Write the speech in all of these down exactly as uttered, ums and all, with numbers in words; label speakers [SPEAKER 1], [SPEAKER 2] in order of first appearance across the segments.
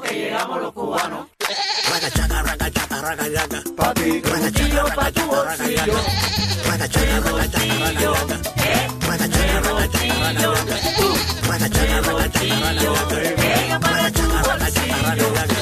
[SPEAKER 1] que llegamos los cubanos.
[SPEAKER 2] Ragachaca, ragachaca, ragachaca.
[SPEAKER 1] Pa' ti, bolsillo, pa' tu bolsillo.
[SPEAKER 2] Ragachaca, ragachaca, ragachaca. Ragachaca, ragachaca, ragachaca. Ragachaca, ragachaca, ragachaca. Ragachaca, ragachaca, ragachaca.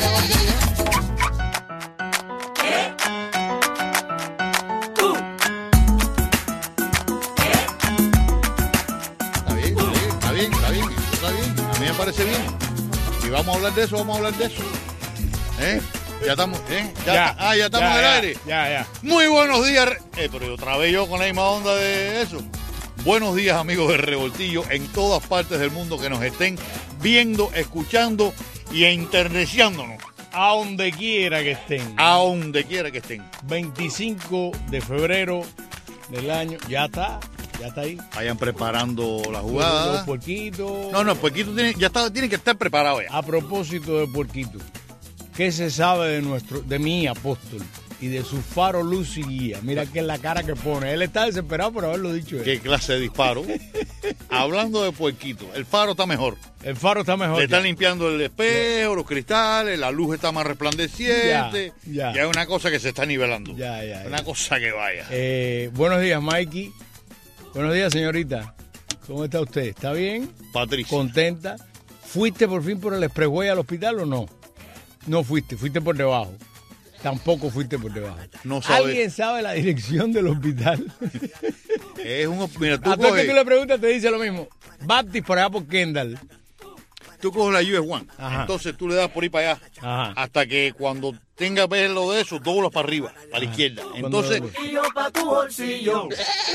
[SPEAKER 3] Me parece bien. Y vamos a hablar de eso, vamos a hablar de eso. ¿Eh? Ya estamos, ¿eh? Ya,
[SPEAKER 4] Ya,
[SPEAKER 3] ah, ya estamos
[SPEAKER 4] ya,
[SPEAKER 3] en el
[SPEAKER 4] ya,
[SPEAKER 3] aire.
[SPEAKER 4] Ya, ya.
[SPEAKER 3] Muy buenos días. Eh, pero otra vez yo con la misma onda de eso. Buenos días, amigos de Revoltillo, en todas partes del mundo que nos estén viendo, escuchando y interneciándonos.
[SPEAKER 4] A donde quiera que estén.
[SPEAKER 3] A donde quiera que estén.
[SPEAKER 4] veinticinco de febrero del año. Ya está. Ya está ahí.
[SPEAKER 3] Vayan preparando la
[SPEAKER 4] Los
[SPEAKER 3] jugada.
[SPEAKER 4] puerquitos.
[SPEAKER 3] No, no, el puerquito tiene, ya está, tiene que estar preparado ya.
[SPEAKER 4] A propósito de puerquito, ¿qué se sabe de nuestro, de mi apóstol y de su faro, luz y guía? Mira que es la cara que pone. Él está desesperado por haberlo dicho él.
[SPEAKER 3] ¿Qué clase de disparo? Hablando de puerquito, el faro está mejor.
[SPEAKER 4] El faro está mejor.
[SPEAKER 3] Le están
[SPEAKER 4] ya.
[SPEAKER 3] limpiando el espejo, los cristales, la luz está más resplandeciente.
[SPEAKER 4] Ya, ya.
[SPEAKER 3] Ya es una cosa que se está nivelando.
[SPEAKER 4] Ya, ya, ya.
[SPEAKER 3] Una cosa que vaya.
[SPEAKER 4] Eh, buenos días, Mikey. Buenos días, señorita. ¿Cómo está usted? ¿Está bien?
[SPEAKER 3] Patricia.
[SPEAKER 4] ¿Contenta? ¿Fuiste por fin por el expressway al hospital o no? No fuiste, fuiste por debajo. Tampoco fuiste por debajo.
[SPEAKER 3] No sabe.
[SPEAKER 4] ¿Alguien sabe la dirección del hospital?
[SPEAKER 3] Es un, mira, tú
[SPEAKER 4] A todo el que
[SPEAKER 3] coges,
[SPEAKER 4] tú le preguntas te dice lo mismo. Baptist por allá por Kendall.
[SPEAKER 3] tú coges la U S One.
[SPEAKER 4] Ajá.
[SPEAKER 3] Entonces tú le das por ahí para allá.
[SPEAKER 4] Ajá.
[SPEAKER 3] Hasta que cuando tenga pelo de eso, doblas para arriba, para la izquierda. Entonces,
[SPEAKER 4] doblas.
[SPEAKER 1] Bolsillo pa' tu bolsillo.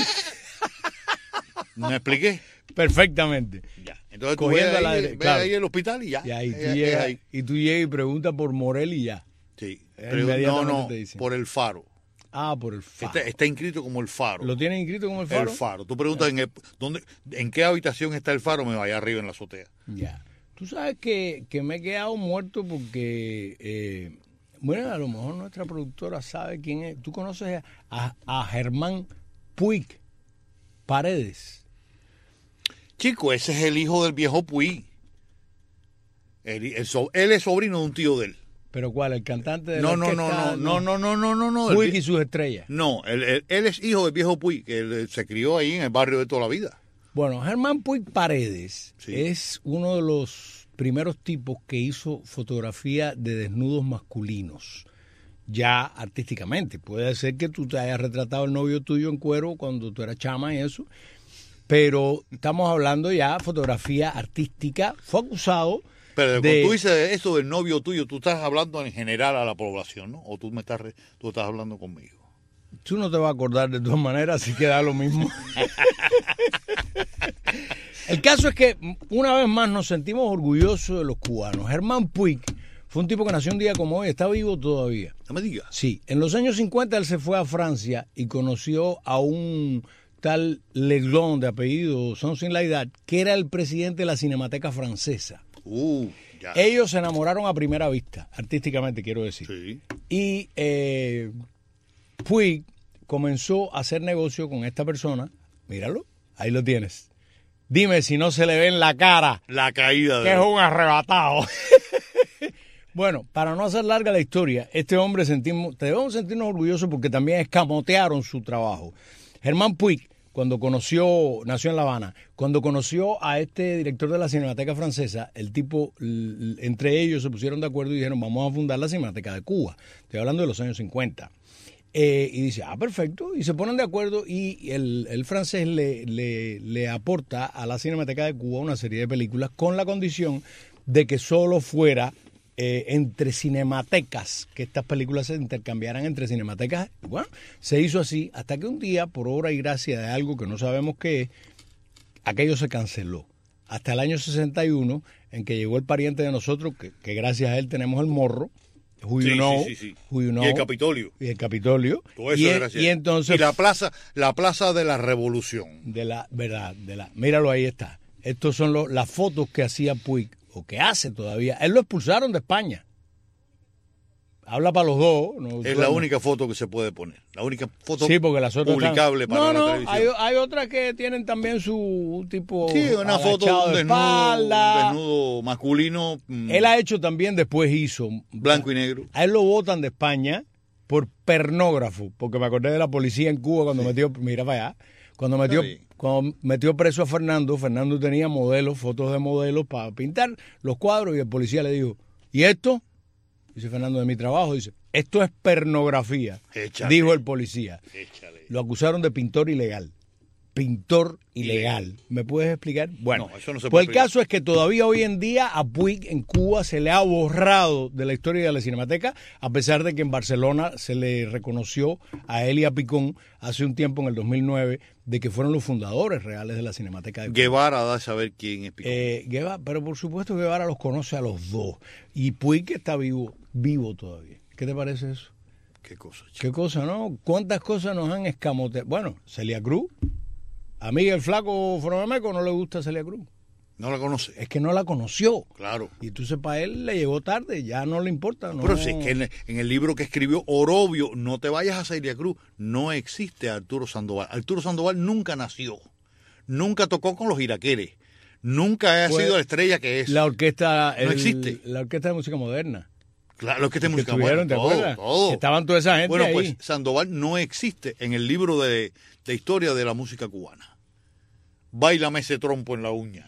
[SPEAKER 3] ¿me expliqué?
[SPEAKER 4] Perfectamente.
[SPEAKER 3] Ya. Entonces tú
[SPEAKER 4] Cogiendo
[SPEAKER 3] ves
[SPEAKER 4] a la
[SPEAKER 3] ahí,
[SPEAKER 4] dere-
[SPEAKER 3] ves
[SPEAKER 4] claro.
[SPEAKER 3] ahí el hospital y ya.
[SPEAKER 4] Y ahí tú
[SPEAKER 3] Es- es
[SPEAKER 4] llegas,
[SPEAKER 3] ahí.
[SPEAKER 4] y tú llegas y preguntas por Morel y ya.
[SPEAKER 3] Sí.
[SPEAKER 4] Eh,
[SPEAKER 3] Pero no,
[SPEAKER 4] inmediatamente
[SPEAKER 3] no,
[SPEAKER 4] te dicen.
[SPEAKER 3] por el faro.
[SPEAKER 4] Ah, por el faro.
[SPEAKER 3] Está, está inscrito como el faro.
[SPEAKER 4] ¿Lo tienen inscrito como el faro?
[SPEAKER 3] El faro. Tú preguntas en, el- ¿dónde, en qué habitación está el faro, me vaya arriba en la azotea.
[SPEAKER 4] Ya. Tú sabes que, que me he quedado muerto porque, eh, bueno, a lo mejor nuestra productora sabe quién es. ¿Tú conoces a, a Germán Puig Paredes?
[SPEAKER 3] Chico, ese es el hijo del viejo Puig. El- el so- él es sobrino de un tío de él.
[SPEAKER 4] ¿Pero cuál? ¿El cantante de
[SPEAKER 3] No,
[SPEAKER 4] la
[SPEAKER 3] no, no,
[SPEAKER 4] orquesta?
[SPEAKER 3] no, no, no, no, no, no. el
[SPEAKER 4] Puig
[SPEAKER 3] vie-
[SPEAKER 4] y sus estrellas.
[SPEAKER 3] No, él, él- él es hijo del viejo Puig, que él, eh, se crió ahí en el barrio de toda la vida.
[SPEAKER 4] Bueno, Germán Puig Paredes
[SPEAKER 3] Sí.
[SPEAKER 4] es uno de los primeros tipos que hizo fotografía de desnudos masculinos, ya artísticamente. Puede ser que tú te hayas retratado el novio tuyo en cuero cuando tú eras chama y eso, pero estamos hablando ya de fotografía artística. Fue acusado
[SPEAKER 3] Pero
[SPEAKER 4] de...
[SPEAKER 3] cuando tú dices eso del novio tuyo, tú estás hablando en general a la población, ¿no? O tú me estás, re- tú estás hablando conmigo.
[SPEAKER 4] Tú no te vas a acordar de todas maneras, así que da lo mismo. El caso es que una vez más nos sentimos orgullosos de los cubanos. Germán Puig fue un tipo que nació un día como hoy, está vivo todavía.
[SPEAKER 3] No me digas.
[SPEAKER 4] Sí, en los años cincuenta él se fue a Francia y conoció a un tal Leglon de apellido something like that, que era el presidente de la Cinemateca Francesa.
[SPEAKER 3] Uh, ya.
[SPEAKER 4] Ellos se enamoraron a primera vista, artísticamente quiero decir.
[SPEAKER 3] Sí.
[SPEAKER 4] Y eh, Puig comenzó a hacer negocio con esta persona. Míralo, ahí lo tienes. Dime si no se le ve en la cara
[SPEAKER 3] La caída de
[SPEAKER 4] que es
[SPEAKER 3] él.
[SPEAKER 4] un arrebatado. Bueno, para no hacer larga la historia, este hombre sentimos, debemos sentirnos orgullosos porque también escamotearon su trabajo. Germán Puig, cuando conoció, nació en La Habana, cuando conoció a este director de la Cinemateca Francesa, el tipo, l- entre ellos se pusieron de acuerdo y dijeron, vamos a fundar la Cinemateca de Cuba. Estoy hablando de los años cincuenta. Eh, y dice, ah, perfecto, y se ponen de acuerdo y el, el francés le, le, le aporta a la Cinemateca de Cuba una serie de películas con la condición de que solo fuera eh, entre cinematecas, que estas películas se intercambiaran entre cinematecas. Y bueno, se hizo así hasta que un día, por obra y gracia de algo que no sabemos qué es, aquello se canceló. Hasta el año sesenta y uno, en que llegó el pariente de nosotros, que, que gracias a él tenemos el morro, who you
[SPEAKER 3] Sí,
[SPEAKER 4] know,
[SPEAKER 3] sí, sí, sí.
[SPEAKER 4] who you know,
[SPEAKER 3] Y el Capitolio.
[SPEAKER 4] y el Capitolio.
[SPEAKER 3] Todo eso
[SPEAKER 4] y,
[SPEAKER 3] es
[SPEAKER 4] en-
[SPEAKER 3] gracias.
[SPEAKER 4] y entonces,
[SPEAKER 3] Y la plaza, la plaza de la Revolución.
[SPEAKER 4] de la verdad, de la, míralo ahí está. Estos son los, las fotos que hacía Puig, o que hace todavía. Él lo expulsaron de España. habla para los dos. No,
[SPEAKER 3] Es
[SPEAKER 4] tú-
[SPEAKER 3] la única foto que se puede poner. La única foto
[SPEAKER 4] Sí, porque las otras
[SPEAKER 3] publicable
[SPEAKER 4] están-
[SPEAKER 3] para
[SPEAKER 4] no,
[SPEAKER 3] la
[SPEAKER 4] no,
[SPEAKER 3] televisión.
[SPEAKER 4] hay, hay otras que tienen también su tipo
[SPEAKER 3] Sí, una foto de
[SPEAKER 4] agachado
[SPEAKER 3] un
[SPEAKER 4] de
[SPEAKER 3] desnudo,
[SPEAKER 4] espalda.
[SPEAKER 3] un desnudo masculino, mm,
[SPEAKER 4] Él ha hecho también, después hizo.
[SPEAKER 3] blanco y negro.
[SPEAKER 4] A él lo votan de España por pernógrafo, porque me acordé de la policía en Cuba cuando metió, mira para allá, cuando metió,
[SPEAKER 3] Está bien.
[SPEAKER 4] cuando metió preso a Fernando. Fernando tenía modelos, fotos de modelos para pintar los cuadros y el policía le dijo, ¿y esto? Dice Fernando, de mi trabajo, dice, esto es pernografía,
[SPEAKER 3] Échale.
[SPEAKER 4] dijo el policía.
[SPEAKER 3] Échale.
[SPEAKER 4] Lo acusaron de pintor ilegal. Pintor ilegal. ¿Me puedes explicar? Bueno,
[SPEAKER 3] No, eso no se
[SPEAKER 4] pues
[SPEAKER 3] puede
[SPEAKER 4] el caso es que todavía hoy en día a Puig en Cuba se le ha borrado de la historia de la Cinemateca, a pesar de que en Barcelona se le reconoció a él y a Picón hace un tiempo, en el dos mil nueve, de que fueron los fundadores reales de la Cinemateca de Cuba.
[SPEAKER 3] Guevara da a saber quién es Picón.
[SPEAKER 4] Eh, Guevara, pero por supuesto Guevara los conoce a los dos. Y Puig está vivo, vivo todavía. ¿Qué te parece eso?
[SPEAKER 3] Qué cosa, chico.
[SPEAKER 4] ¿Qué cosa, no? ¿Cuántas cosas nos han escamoteado? Bueno, Celia Cruz. A mí el flaco Fromemeco no le gusta Celia Cruz.
[SPEAKER 3] No la conoce.
[SPEAKER 4] Es que no la conoció.
[SPEAKER 3] Claro.
[SPEAKER 4] Y entonces para él le llegó tarde, ya no le importa. No.
[SPEAKER 3] Pero si es que en, en el libro que escribió Orobio, no te vayas a Celia Cruz, no existe Arturo Sandoval. Arturo Sandoval nunca nació, nunca tocó con los iraqueres, nunca ha
[SPEAKER 4] Pues,
[SPEAKER 3] sido la estrella que es.
[SPEAKER 4] La orquesta,
[SPEAKER 3] No
[SPEAKER 4] el-
[SPEAKER 3] existe.
[SPEAKER 4] La orquesta de música moderna.
[SPEAKER 3] Claro, lo que te
[SPEAKER 4] Que
[SPEAKER 3] música
[SPEAKER 4] estuvieron, ¿te
[SPEAKER 3] todo,
[SPEAKER 4] acuerdas?
[SPEAKER 3] todo.
[SPEAKER 4] Que estaban toda esa gente
[SPEAKER 3] Bueno,
[SPEAKER 4] ahí.
[SPEAKER 3] pues Sandoval no existe en el libro de, de historia de la música cubana. Báilame ese trompo en la uña.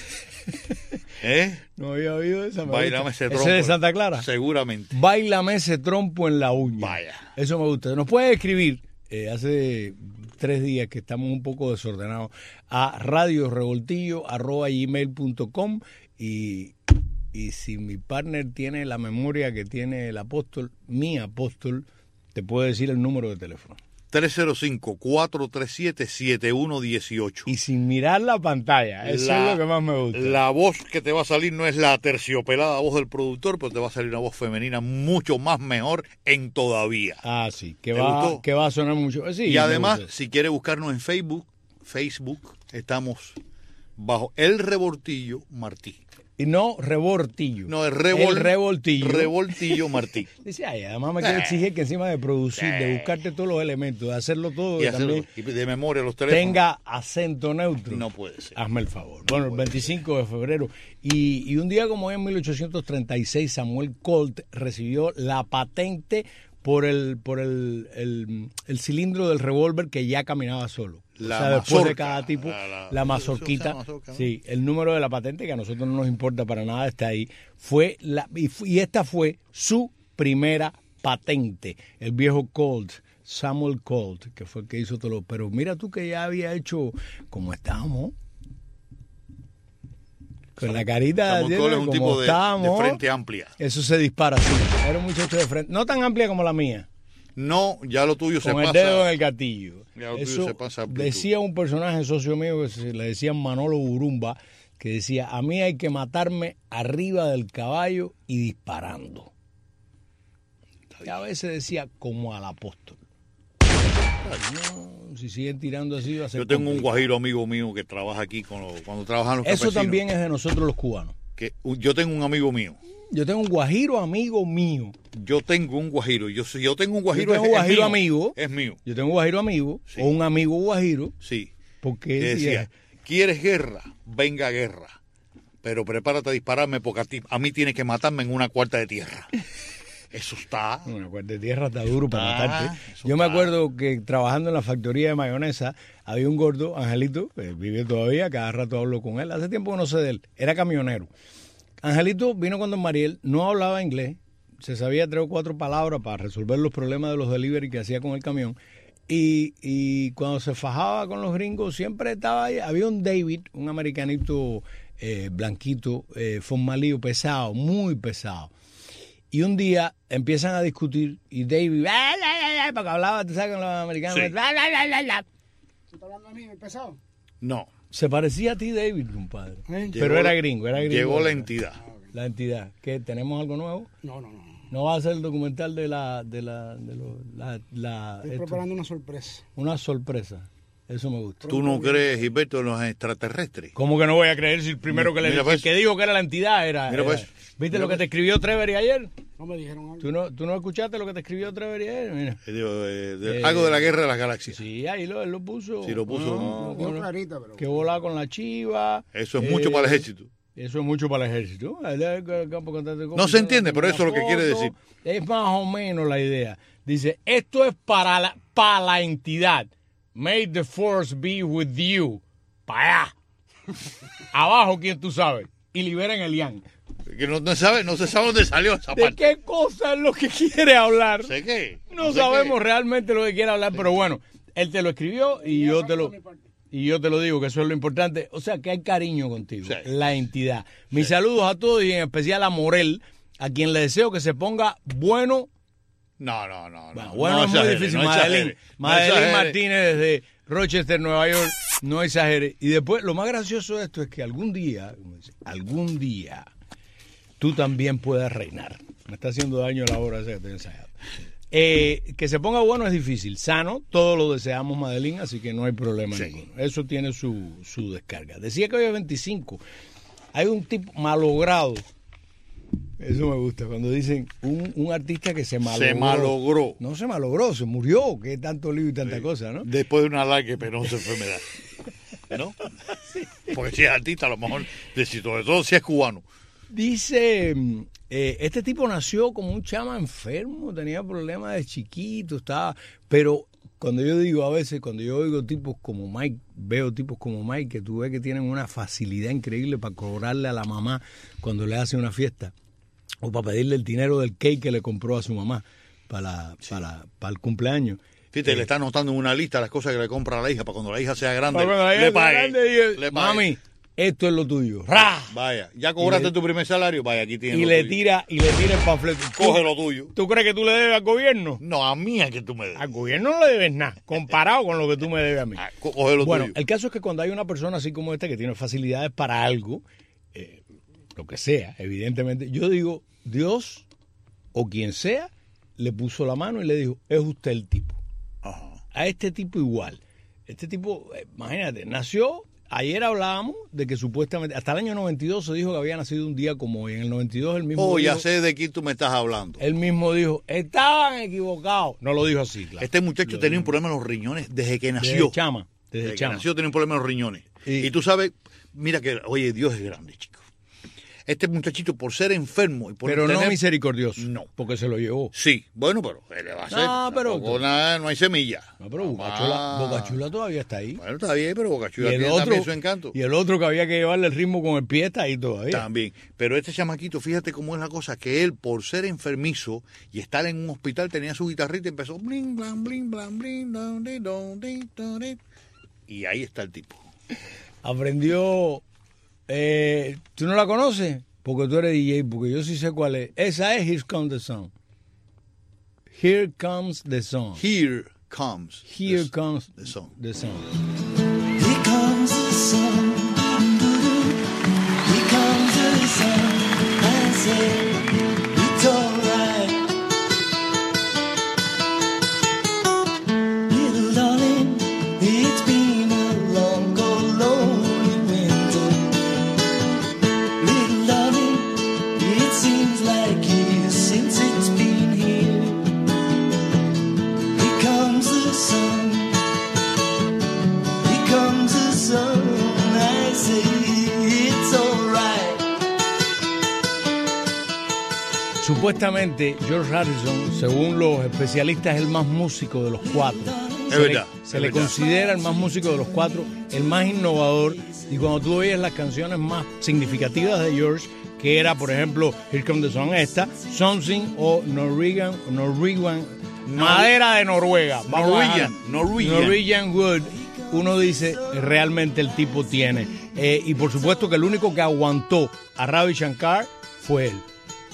[SPEAKER 3] ¿Eh?
[SPEAKER 4] No había oído esa. me
[SPEAKER 3] Báilame
[SPEAKER 4] gusta.
[SPEAKER 3] ese trompo.
[SPEAKER 4] ¿Ese de Santa Clara?
[SPEAKER 3] Seguramente.
[SPEAKER 4] Báilame ese trompo en la uña.
[SPEAKER 3] Vaya.
[SPEAKER 4] Eso me gusta. Nos puede escribir, eh, hace tres días que estamos un poco desordenados, a radiorevoltillo arroba gmail punto com y, y si mi partner tiene la memoria que tiene el apóstol, mi apóstol, te puede decir el número de teléfono.
[SPEAKER 3] tres cero cinco, cuatro tres siete, siete uno uno ocho.
[SPEAKER 4] Y sin mirar la pantalla, eso
[SPEAKER 3] La-
[SPEAKER 4] es lo que más me gusta.
[SPEAKER 3] La voz que te va a salir no es la terciopelada voz del productor, pero te va a salir una voz femenina mucho más mejor en todavía.
[SPEAKER 4] Ah, sí, que
[SPEAKER 3] ¿Te
[SPEAKER 4] va,
[SPEAKER 3] gustó?
[SPEAKER 4] que va a sonar mucho. Sí,
[SPEAKER 3] y
[SPEAKER 4] me
[SPEAKER 3] además,
[SPEAKER 4] gusta.
[SPEAKER 3] si quiere buscarnos en Facebook, Facebook, estamos bajo El Revoltillo Martí.
[SPEAKER 4] Y no revoltillo.
[SPEAKER 3] No, el, revol,
[SPEAKER 4] el revoltillo.
[SPEAKER 3] Revoltillo Martí.
[SPEAKER 4] Dice, ay, además me quiere exigir que encima de producir, de buscarte todos los elementos, de hacerlo todo,
[SPEAKER 3] Y
[SPEAKER 4] que
[SPEAKER 3] hacerlo,
[SPEAKER 4] también
[SPEAKER 3] y de memoria los teléfonos.
[SPEAKER 4] tenga acento neutro.
[SPEAKER 3] No puede ser.
[SPEAKER 4] Hazme el favor. Bueno, el veinticinco de febrero. Y, y un día como hoy, en mil ochocientos treinta y seis, Samuel Colt recibió la patente por el por el, el, el cilindro del revólver que ya caminaba solo.
[SPEAKER 3] La
[SPEAKER 4] o sea, después
[SPEAKER 3] mazorca,
[SPEAKER 4] de cada tipo,
[SPEAKER 3] la-
[SPEAKER 4] la,
[SPEAKER 3] la-
[SPEAKER 4] mazorquita.
[SPEAKER 3] ¿se llama mazorca, no?
[SPEAKER 4] Sí, el número de la patente, que a nosotros no nos importa para nada, está ahí. Fue la, y, fu- y esta fue su primera patente. El viejo Colt, Samuel Colt, que fue el que hizo todo lo... Pero mira tú que ya había hecho como estábamos. Con la carita
[SPEAKER 3] Samuel Cole es un
[SPEAKER 4] como
[SPEAKER 3] tipo de, de
[SPEAKER 4] estábamos.
[SPEAKER 3] frente amplia.
[SPEAKER 4] Eso se dispara así. Era un muchacho de frente, no tan amplia como la mía,
[SPEAKER 3] No, ya lo tuyo se
[SPEAKER 4] con el
[SPEAKER 3] pasa.
[SPEAKER 4] dedo en el gatillo.
[SPEAKER 3] Ya lo tuyo
[SPEAKER 4] Eso
[SPEAKER 3] se pasa amplitud.
[SPEAKER 4] decía un personaje socio mío que se le decían Manolo Burumba, que decía, a mí hay que matarme arriba del caballo y disparando. Y a veces decía, como al apóstol. No, si siguen tirando así va a ser
[SPEAKER 3] Yo tengo un
[SPEAKER 4] complicado.
[SPEAKER 3] guajiro amigo mío que trabaja aquí con los, cuando trabajan los
[SPEAKER 4] Eso
[SPEAKER 3] campesinos.
[SPEAKER 4] también es de nosotros los cubanos.
[SPEAKER 3] Que, un- yo tengo un amigo mío.
[SPEAKER 4] Yo tengo un guajiro amigo mío.
[SPEAKER 3] Yo tengo un guajiro. Yo, si yo tengo un guajiro,
[SPEAKER 4] Yo tengo
[SPEAKER 3] es,
[SPEAKER 4] un
[SPEAKER 3] es
[SPEAKER 4] guajiro
[SPEAKER 3] mío.
[SPEAKER 4] amigo.
[SPEAKER 3] Es mío,
[SPEAKER 4] Yo tengo un guajiro amigo,
[SPEAKER 3] Sí.
[SPEAKER 4] o un amigo guajiro,
[SPEAKER 3] sí.
[SPEAKER 4] porque
[SPEAKER 3] Que
[SPEAKER 4] sí,
[SPEAKER 3] decía,
[SPEAKER 4] es-
[SPEAKER 3] ¿quieres guerra? Venga guerra. Pero prepárate a dispararme porque a, ti, a mí tienes que matarme en una cuarta de tierra. Eso está.
[SPEAKER 4] Bueno, pues de tierra está duro para
[SPEAKER 3] Ah,
[SPEAKER 4] matarte.
[SPEAKER 3] eso
[SPEAKER 4] Yo me
[SPEAKER 3] está.
[SPEAKER 4] acuerdo que trabajando en la factoría de mayonesa había un gordo, Angelito, que vive todavía, cada rato hablo con él. Hace tiempo que no sé de él, era camionero. Angelito vino cuando Mariel no hablaba inglés, se sabía tres o cuatro palabras para resolver los problemas de los delivery que hacía con el camión. Y, y cuando se fajaba con los gringos, siempre estaba ahí. Había un David, un americanito eh, blanquito, eh, formalillo, pesado, muy pesado. Y un día empiezan a discutir y David, "Bla, bla, bla", porque hablaba, tú sabes, con los americanos,
[SPEAKER 3] Sí.
[SPEAKER 4] "Bla, bla, bla, bla, bla".
[SPEAKER 5] ¿Tú estás hablando de mí, el pesado?
[SPEAKER 3] No.
[SPEAKER 4] Se parecía a ti, David, compadre.
[SPEAKER 5] ¿Eh?
[SPEAKER 4] Pero
[SPEAKER 3] Llegó
[SPEAKER 4] era
[SPEAKER 3] la-
[SPEAKER 4] gringo, era gringo.
[SPEAKER 3] Llegó la entidad.
[SPEAKER 4] La entidad. ¿Qué? ¿Tenemos algo nuevo?
[SPEAKER 5] No, no, no.
[SPEAKER 4] ¿No va a ser el documental de la... de la... de lo- la, la-
[SPEAKER 5] Estoy
[SPEAKER 4] esto?
[SPEAKER 5] preparando una sorpresa.
[SPEAKER 4] Una sorpresa. Eso me gusta.
[SPEAKER 3] ¿Tú no crees, Gilberto, en los extraterrestres?
[SPEAKER 4] ¿Cómo que no voy a creer si el primero que le
[SPEAKER 3] Mira,
[SPEAKER 4] el
[SPEAKER 3] pues.
[SPEAKER 4] que dijo que era la entidad era...
[SPEAKER 3] Mira,
[SPEAKER 4] era-
[SPEAKER 3] pues.
[SPEAKER 4] ¿Viste
[SPEAKER 3] Mira,
[SPEAKER 4] lo que
[SPEAKER 3] pues.
[SPEAKER 4] te escribió Trevery ayer?
[SPEAKER 5] No me dijeron algo.
[SPEAKER 4] ¿Tú no, ¿Tú no escuchaste lo que te escribió otra vez ayer? Mira.
[SPEAKER 3] Eh, digo, eh, de-
[SPEAKER 4] Eh,
[SPEAKER 3] algo de la guerra de las galaxias.
[SPEAKER 4] Sí, ahí lo, él lo puso.
[SPEAKER 3] Sí, lo puso.
[SPEAKER 4] No,
[SPEAKER 5] Quedó
[SPEAKER 4] bueno,
[SPEAKER 5] clarita, pero...
[SPEAKER 4] que volaba con la chiva.
[SPEAKER 3] Eso es mucho para el ejército.
[SPEAKER 4] Eso es mucho para el ejército.
[SPEAKER 3] No se entiende, pero eso es lo que quiere decir.
[SPEAKER 4] Es más o menos la idea. Dice, esto es para la, para la entidad. May the force be with you. Para allá. Abajo, quien tú sabes. Y liberen el Yang.
[SPEAKER 3] Que no, no, sabe, no se sabe dónde salió esa
[SPEAKER 4] ¿De
[SPEAKER 3] parte.
[SPEAKER 4] qué cosa es lo que quiere hablar?
[SPEAKER 3] ¿Sé qué?
[SPEAKER 4] No
[SPEAKER 3] sé
[SPEAKER 4] sabemos
[SPEAKER 3] qué.
[SPEAKER 4] realmente lo que quiere hablar, pero bueno, él te lo escribió y yo te lo y yo te lo digo, que eso es lo importante. O sea, que hay cariño contigo,
[SPEAKER 3] Sí.
[SPEAKER 4] la entidad. Mis saludos a todos y en especial a Morel, a quien le deseo que se ponga bueno.
[SPEAKER 3] No, no, no. no.
[SPEAKER 4] Bueno, bueno,
[SPEAKER 3] no
[SPEAKER 4] es muy
[SPEAKER 3] exagere,
[SPEAKER 4] difícil.
[SPEAKER 3] no
[SPEAKER 4] Madeline,
[SPEAKER 3] exagere, no
[SPEAKER 4] Madeline
[SPEAKER 3] exagere.
[SPEAKER 4] Martínez desde Rochester, Nueva York, no exagere. Y después, lo más gracioso de esto es que algún día, como dice, algún día, tú también puedas reinar. Me está haciendo daño la hora esa que estoy ensayando. Eh, que se ponga bueno es difícil. Sano, todos lo deseamos, Madeline, así que no hay problema
[SPEAKER 3] Sí.
[SPEAKER 4] ninguno. Eso tiene su, su descarga. Decía que hoy es veinticinco. Hay un tipo malogrado. Eso me gusta, cuando dicen un, un artista que se malogró.
[SPEAKER 3] Se malogró.
[SPEAKER 4] No se malogró, se murió, que tanto lío y tanta cosa, ¿no?
[SPEAKER 3] Después de una larga y penosa enfermedad. ¿No? Porque si es artista, a lo mejor, de- si- sobre todo si es cubano.
[SPEAKER 4] Dice, eh, este tipo nació como un chama enfermo, tenía problemas de chiquito, estaba, pero cuando yo digo a veces, cuando yo oigo tipos como Mike, veo tipos como Mike, que tú ves que tienen una facilidad increíble para cobrarle a la mamá cuando le hace una fiesta, o para pedirle el dinero del cake que le compró a su mamá para, para, para el cumpleaños.
[SPEAKER 3] Fíjate,
[SPEAKER 4] Eh,
[SPEAKER 3] le está anotando en una lista las cosas que le compra a la hija para cuando la hija sea grande.
[SPEAKER 4] Para cuando la hija
[SPEAKER 3] le
[SPEAKER 4] sea
[SPEAKER 3] pague.
[SPEAKER 4] grande, dice,
[SPEAKER 3] le pague.
[SPEAKER 4] mami, esto es lo tuyo. ¡Ra!
[SPEAKER 3] Vaya, ya cobraste
[SPEAKER 4] Y le-
[SPEAKER 3] tu primer salario, vaya, aquí tienes
[SPEAKER 4] Y
[SPEAKER 3] lo
[SPEAKER 4] le
[SPEAKER 3] tuyo.
[SPEAKER 4] tira, y le tira el panfleto.
[SPEAKER 3] Coge lo tuyo.
[SPEAKER 4] ¿Tú crees que tú le debes al gobierno?
[SPEAKER 3] No, a mí es que tú me des.
[SPEAKER 4] Al gobierno no le debes nada, comparado con lo que tú me debes a mí.
[SPEAKER 3] Ah, co- coge lo
[SPEAKER 4] Bueno,
[SPEAKER 3] tuyo.
[SPEAKER 4] el caso es que cuando hay una persona así como esta que tiene facilidades para algo, eh, lo que sea, evidentemente, yo digo, Dios o quien sea, le puso la mano y le dijo, es usted el tipo.
[SPEAKER 3] Ajá.
[SPEAKER 4] A este tipo igual. Este tipo, eh, imagínate, nació, ayer hablábamos de que supuestamente, hasta el año noventa y dos se dijo que había nacido un día como hoy. En el noventa y dos el mismo
[SPEAKER 3] Oh, ya
[SPEAKER 4] dijo,
[SPEAKER 3] sé de quién tú me estás hablando.
[SPEAKER 4] él mismo dijo, estaban equivocados. No lo dijo así, claro.
[SPEAKER 3] Este muchacho
[SPEAKER 4] Lo
[SPEAKER 3] tenía
[SPEAKER 4] dijo.
[SPEAKER 3] un problema en los riñones desde que nació.
[SPEAKER 4] Desde chama, desde,
[SPEAKER 3] Desde que
[SPEAKER 4] chama.
[SPEAKER 3] nació tenía un problema en los riñones.
[SPEAKER 4] Y-
[SPEAKER 3] Y, tú sabes, mira que, oye, Dios es grande, chico. Este muchachito, por ser enfermo y por
[SPEAKER 4] Pero no
[SPEAKER 3] tener-
[SPEAKER 4] misericordioso.
[SPEAKER 3] No.
[SPEAKER 4] Porque se lo llevó.
[SPEAKER 3] Sí, bueno, pero ¿qué le va a hacer?
[SPEAKER 4] No, pero-
[SPEAKER 3] Tampoco nada, no hay semilla.
[SPEAKER 4] No, pero
[SPEAKER 3] Mamá.
[SPEAKER 4] Bocachula, Bocachula todavía está ahí.
[SPEAKER 3] Bueno, está bien, pero Bocachula
[SPEAKER 4] Y el,
[SPEAKER 3] tiene
[SPEAKER 4] otro,
[SPEAKER 3] también su encanto.
[SPEAKER 4] y el otro que había que llevarle el ritmo con el pie está ahí todavía.
[SPEAKER 3] También. Pero este chamaquito, fíjate cómo es la cosa, que él, por ser enfermizo y estar en un hospital, tenía su guitarrita y empezó bling, blang, bling, blang, bling, blang, ding, dong, ding, dong, ding. Y ahí está el tipo.
[SPEAKER 4] Aprendió... Eh, ¿Tú no la conoces? Porque tú eres D J, porque yo sí sé cuál es. Esa es Here Comes the Sun. Here Comes the Sun.
[SPEAKER 3] Here comes.
[SPEAKER 4] Here
[SPEAKER 3] the-
[SPEAKER 4] comes
[SPEAKER 3] the sun.
[SPEAKER 4] the sun.
[SPEAKER 2] Here comes the sun. Here comes the sun. I say it's alright. Little darling, it's been a long, cold, lonely winter. Little darling, it seems like years since it's been here. Here comes the sun. Here comes the sun, I say it's alright.
[SPEAKER 4] Supuestamente, George Harrison, según los especialistas, es el más músico de los cuatro.
[SPEAKER 3] Es
[SPEAKER 4] Se le-
[SPEAKER 3] verdad,
[SPEAKER 4] Se
[SPEAKER 3] es
[SPEAKER 4] le
[SPEAKER 3] verdad.
[SPEAKER 4] considera el más músico de los cuatro, el más innovador. Y cuando tú oyes las canciones más significativas de George, que era, por ejemplo, Here Comes the Sun, esta, Something o Norwegian, Norwegian, madera de Noruega. Vamos a
[SPEAKER 3] Norwegian,
[SPEAKER 4] dejar-
[SPEAKER 3] Norwegian.
[SPEAKER 4] Norwegian Wood. Uno dice, realmente el tipo tiene. Eh, y por supuesto que el único que aguantó a Ravi Shankar fue él.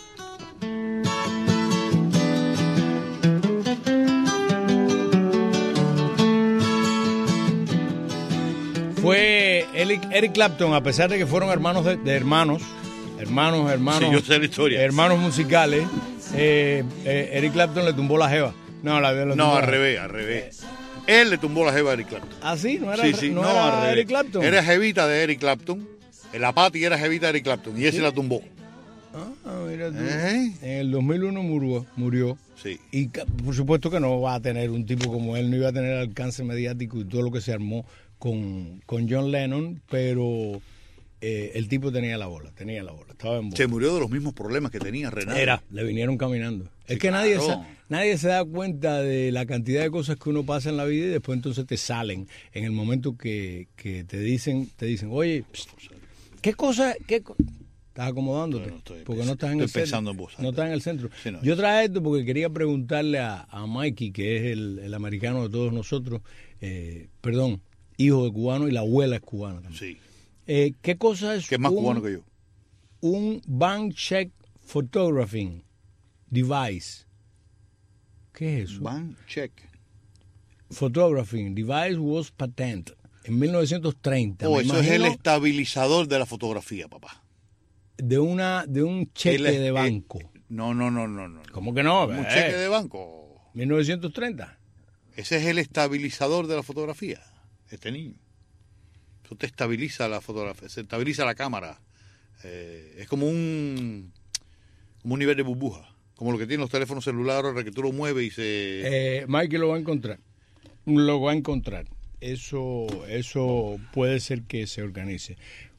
[SPEAKER 4] Fue Eric, Eric Clapton, a pesar de que fueron hermanos de, de hermanos, hermanos, hermanos,
[SPEAKER 3] Sí, yo sé la historia.
[SPEAKER 4] hermanos musicales, eh, eh, Eric Clapton le tumbó la jeva. No, la, le
[SPEAKER 3] No,
[SPEAKER 4] tumbó
[SPEAKER 3] al
[SPEAKER 4] la-
[SPEAKER 3] revés, al revés. Él le tumbó la jeva a Eric Clapton.
[SPEAKER 4] ¿Ah, sí? ¿No era,
[SPEAKER 3] Sí, sí,
[SPEAKER 4] no
[SPEAKER 3] no,
[SPEAKER 4] era
[SPEAKER 3] al revés.
[SPEAKER 4] Eric Clapton?
[SPEAKER 3] Era jevita de Eric Clapton. La Patti era jevita de Eric Clapton y ese la tumbó.
[SPEAKER 4] Ah, mira tú.
[SPEAKER 3] ¿Eh?
[SPEAKER 4] En el dos mil uno murió, murió.
[SPEAKER 3] Sí.
[SPEAKER 4] Y ca- por supuesto que no va a tener un tipo como él, no iba a tener alcance mediático y todo lo que se armó con, con John Lennon, pero eh, el tipo tenía la bola, tenía la bola, estaba en bola.
[SPEAKER 3] Se murió de los mismos problemas que tenía Renate.
[SPEAKER 4] Era, le vinieron caminando.
[SPEAKER 3] Sí,
[SPEAKER 4] es que
[SPEAKER 3] claro.
[SPEAKER 4] nadie, sa- nadie se da cuenta de la cantidad de cosas que uno pasa en la vida y después entonces te salen en el momento que, que te dicen, te dicen, oye, pst, ¿qué cosa? Qué co-? Estás acomodándote,
[SPEAKER 3] Bueno, estoy
[SPEAKER 4] porque no estás en
[SPEAKER 3] estoy
[SPEAKER 4] el
[SPEAKER 3] pensando
[SPEAKER 4] centro.
[SPEAKER 3] en voz alta.
[SPEAKER 4] No estás en el centro.
[SPEAKER 3] Sí, no,
[SPEAKER 4] Yo traje esto porque quería preguntarle a, a Mikey, que es el, el americano de todos nosotros, eh, perdón, hijo de cubano y la abuela es cubana también.
[SPEAKER 3] Sí.
[SPEAKER 4] Eh, ¿Qué cosa es
[SPEAKER 3] Que es más
[SPEAKER 4] un-
[SPEAKER 3] cubano que yo.
[SPEAKER 4] un bank check photographing device? ¿Qué es eso?
[SPEAKER 3] Van check.
[SPEAKER 4] Photographing device was patent en mil novecientos treinta.
[SPEAKER 3] Oh,
[SPEAKER 4] me
[SPEAKER 3] eso es el
[SPEAKER 4] imagino,
[SPEAKER 3] estabilizador de la fotografía, papá.
[SPEAKER 4] de una de un cheque
[SPEAKER 3] Él es-
[SPEAKER 4] de
[SPEAKER 3] eh,
[SPEAKER 4] banco.
[SPEAKER 3] No, no, no, no, no.
[SPEAKER 4] ¿Cómo que no?
[SPEAKER 3] Un
[SPEAKER 4] Eh,
[SPEAKER 3] cheque de banco.
[SPEAKER 4] mil novecientos treinta.
[SPEAKER 3] Ese es el estabilizador de la fotografía. Este niño. Eso te estabiliza la fotografía, se estabiliza la cámara. Eh, es como un como un nivel de burbuja. Como lo que tienen los teléfonos celulares, ahora que tú lo mueves y se...
[SPEAKER 4] Eh, Mikey lo va a encontrar. Lo va a encontrar. Eso, eso puede ser que se organice.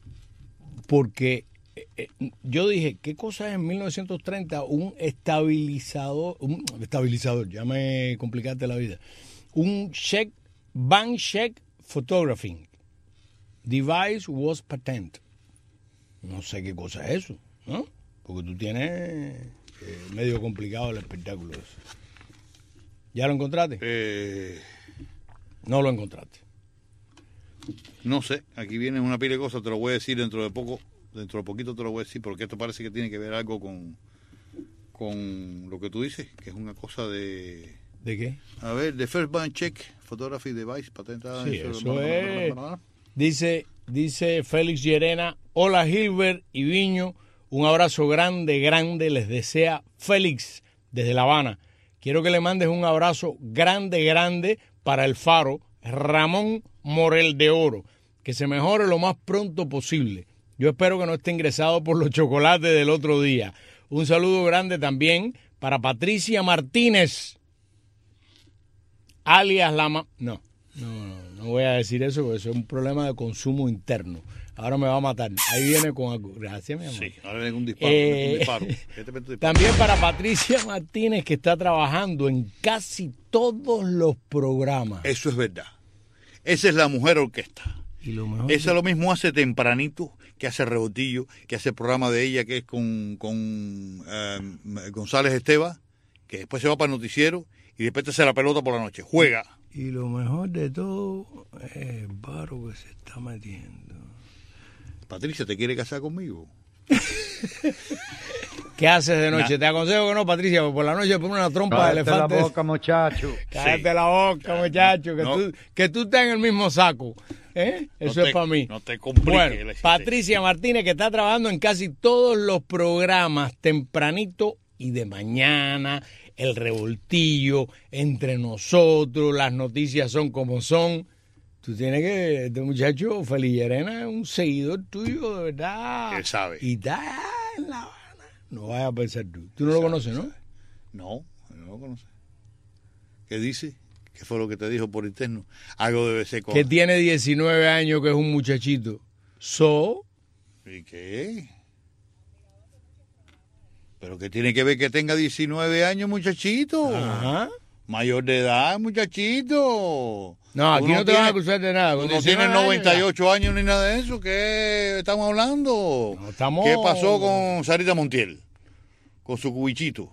[SPEAKER 4] Porque eh, eh, yo dije, ¿qué cosa es en mil novecientos treinta un estabilizador? Un estabilizador, ya me complicaste la vida. Un check, bank check photographing. Device was patent. No sé qué cosa es eso, ¿no? Porque tú tienes eh, medio complicado el espectáculo ese. ¿Ya lo encontraste?
[SPEAKER 3] Eh,
[SPEAKER 4] No lo encontraste.
[SPEAKER 3] no sé, aquí viene una pila de cosas, te lo voy a decir dentro de poco, dentro de poquito te lo voy a decir, porque esto parece que tiene que ver algo con, con lo que tú dices, que es una cosa de...
[SPEAKER 4] ¿De qué?
[SPEAKER 3] A ver, the first bank check, photography device, patentada...
[SPEAKER 4] Sí, eso es. Dice, dice Félix Llerena, hola Gilbert y Viño, un abrazo grande, grande, les desea Félix desde La Habana. Quiero que le mandes un abrazo grande, grande para el Faro, Ramón Morel de Oro, que se mejore lo más pronto posible. Yo espero que no esté ingresado por los chocolates del otro día. Un saludo grande también para Patricia Martínez, alias la ma... No, no, no, no voy a decir eso porque eso es un problema de consumo interno. Ahora me va a matar. Ahí viene con algo. Gracias, mi amor.
[SPEAKER 3] Sí, ahora viene un disparo,
[SPEAKER 4] Eh,
[SPEAKER 3] un disparo. Este es un disparo.
[SPEAKER 4] También para Patricia Martínez, que está trabajando en casi todos los programas.
[SPEAKER 3] Eso es verdad. Esa es la mujer orquesta.
[SPEAKER 4] Y lo mejor
[SPEAKER 3] Esa lo mismo hace tempranito, que hace Rebotillo, que hace el programa de ella, que es con, con eh, González Esteva, que después se va para el noticiero y después te hace la pelota por la noche. Juega.
[SPEAKER 4] Y lo mejor de todo es el paro que se está metiendo.
[SPEAKER 3] Patricia, ¿te quiere casar conmigo?
[SPEAKER 4] ¿Qué haces de noche?
[SPEAKER 3] Nah.
[SPEAKER 4] Te aconsejo que no, Patricia, porque por la noche pone una trompa de
[SPEAKER 6] Cállate la
[SPEAKER 4] elefante.
[SPEAKER 6] boca, muchacho.
[SPEAKER 4] Cállate
[SPEAKER 3] Sí.
[SPEAKER 4] la boca, muchacho, que,
[SPEAKER 3] No.
[SPEAKER 4] tú, que tú estás en el mismo saco. ¿Eh? Eso
[SPEAKER 3] No te-
[SPEAKER 4] es para mí.
[SPEAKER 3] no te compliques la
[SPEAKER 4] Bueno,
[SPEAKER 3] existencia.
[SPEAKER 4] Patricia Martínez, que está trabajando en casi todos los programas, tempranito y de mañana, el revoltillo, entre nosotros, las noticias son como son. Tú tienes que, este muchacho, Félix Llerena, es un seguidor tuyo, de verdad.
[SPEAKER 3] Él sabe.
[SPEAKER 4] Y está en La Habana. No vayas a pensar tú. Tú no lo conoces, ¿no?
[SPEAKER 3] No, no lo conoce. ¿Qué dice? ¿Qué fue lo que te dijo por interno? Algo debe ser con...
[SPEAKER 4] Que tiene diecinueve años, que es un muchachito. So,
[SPEAKER 3] ¿Y qué? ¿Pero qué tiene que ver que tenga diecinueve años, muchachito?
[SPEAKER 4] ajá.
[SPEAKER 3] Mayor de edad, muchachito.
[SPEAKER 4] No, aquí
[SPEAKER 3] Tú
[SPEAKER 4] no te van a
[SPEAKER 3] tienes-
[SPEAKER 4] acusar de nada.
[SPEAKER 3] Tú
[SPEAKER 4] Con
[SPEAKER 3] no
[SPEAKER 4] diecinueve
[SPEAKER 3] tienes
[SPEAKER 4] años,
[SPEAKER 3] noventa y ocho años ni nada de eso. ¿Qué estamos hablando?
[SPEAKER 4] No, estamos-
[SPEAKER 3] ¿Qué pasó con Sarita Montiel? Con su cubichito.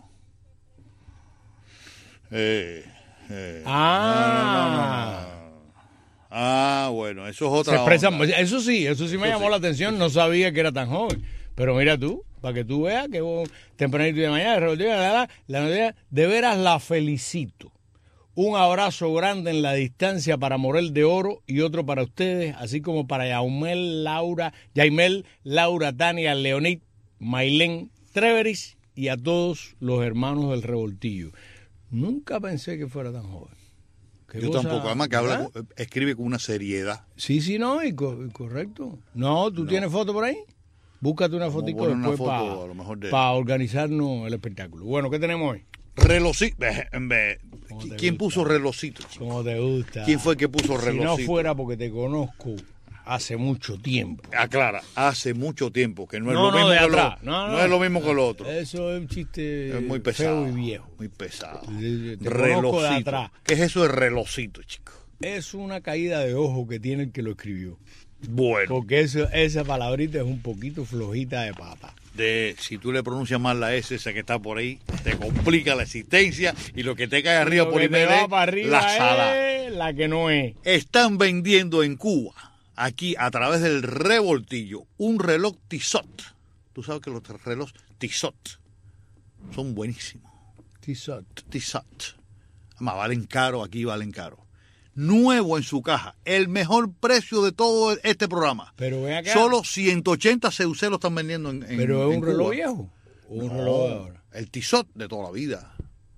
[SPEAKER 3] Eh, eh,
[SPEAKER 4] Ah.
[SPEAKER 3] no, no, no, no. Ah, bueno, eso es
[SPEAKER 4] Se
[SPEAKER 3] otra
[SPEAKER 4] expresa,
[SPEAKER 3] onda.
[SPEAKER 4] eso sí, eso sí me
[SPEAKER 3] Eso
[SPEAKER 4] llamó
[SPEAKER 3] sí.
[SPEAKER 4] la atención. No sabía que era tan joven. Pero mira tú, para que tú veas que vos, tempranito y de mañana, la, la, la noticia, de veras la felicito. Un abrazo grande en la distancia para Morel de Oro y otro para ustedes, así como para Yaumel, Laura, Yaimel, Laura, Tania, Leonid, Mailén, Treveris y a todos los hermanos del Revoltillo. Nunca pensé que fuera tan joven. Qué
[SPEAKER 3] Yo
[SPEAKER 4] cosa,
[SPEAKER 3] tampoco, además que habla,
[SPEAKER 4] ¿verdad?
[SPEAKER 3] con- escribe con una seriedad.
[SPEAKER 4] Sí, sí, no, y co- y correcto. No, ¿tú
[SPEAKER 3] No.
[SPEAKER 4] tienes foto por ahí? Búscate una
[SPEAKER 3] Vamos a
[SPEAKER 4] fotico
[SPEAKER 3] poner una
[SPEAKER 4] después
[SPEAKER 3] foto,
[SPEAKER 4] para
[SPEAKER 3] a lo mejor, de-
[SPEAKER 4] organizarnos el espectáculo. Bueno, ¿qué tenemos hoy?
[SPEAKER 3] Relojito.
[SPEAKER 4] ¿Cómo te
[SPEAKER 3] ¿Quién
[SPEAKER 4] gusta?
[SPEAKER 3] puso relojito, chico?
[SPEAKER 4] ¿Cómo te gusta?
[SPEAKER 3] ¿Quién fue el que puso
[SPEAKER 4] Si
[SPEAKER 3] relojito?
[SPEAKER 4] no fuera porque te conozco hace mucho tiempo.
[SPEAKER 3] Aclara, hace mucho tiempo que no es
[SPEAKER 4] No,
[SPEAKER 3] lo
[SPEAKER 4] no,
[SPEAKER 3] mismo
[SPEAKER 4] de
[SPEAKER 3] que lo,
[SPEAKER 4] atrás. No, no.
[SPEAKER 3] es lo mismo que lo otro.
[SPEAKER 4] Eso es un chiste
[SPEAKER 3] Es muy pesado.
[SPEAKER 4] feo y viejo.
[SPEAKER 3] Muy pesado.
[SPEAKER 4] Te- te conozco de
[SPEAKER 3] Relojito.
[SPEAKER 4] atrás.
[SPEAKER 3] ¿Qué es eso de relojito, chico?
[SPEAKER 4] Es una caída de ojo que tiene el que lo escribió.
[SPEAKER 3] Bueno,
[SPEAKER 4] Porque eso, esa palabrita es un poquito flojita de pata.
[SPEAKER 3] de, si tú le pronuncias mal la S, esa que está por ahí, te complica la existencia y lo que te cae arriba
[SPEAKER 4] Lo
[SPEAKER 3] por
[SPEAKER 4] que
[SPEAKER 3] I
[SPEAKER 4] te
[SPEAKER 3] M D,
[SPEAKER 4] va para arriba
[SPEAKER 3] la sala.
[SPEAKER 4] es la que no es.
[SPEAKER 3] Están vendiendo en Cuba, aquí a través del Revoltillo, un reloj Tissot. Tú sabes que los relojes Tissot son buenísimos.
[SPEAKER 4] Tissot.
[SPEAKER 3] Tissot. Además, valen caro, aquí valen caro. Nuevo en su caja. El mejor precio de todo este programa.
[SPEAKER 4] Pero ven acá.
[SPEAKER 3] Solo ciento ochenta C U C lo están vendiendo en, en
[SPEAKER 4] Pero es
[SPEAKER 3] en
[SPEAKER 4] un reloj
[SPEAKER 3] Cuba.
[SPEAKER 4] viejo. O un
[SPEAKER 3] No,
[SPEAKER 4] reloj de ahora.
[SPEAKER 3] el Tissot de toda la vida.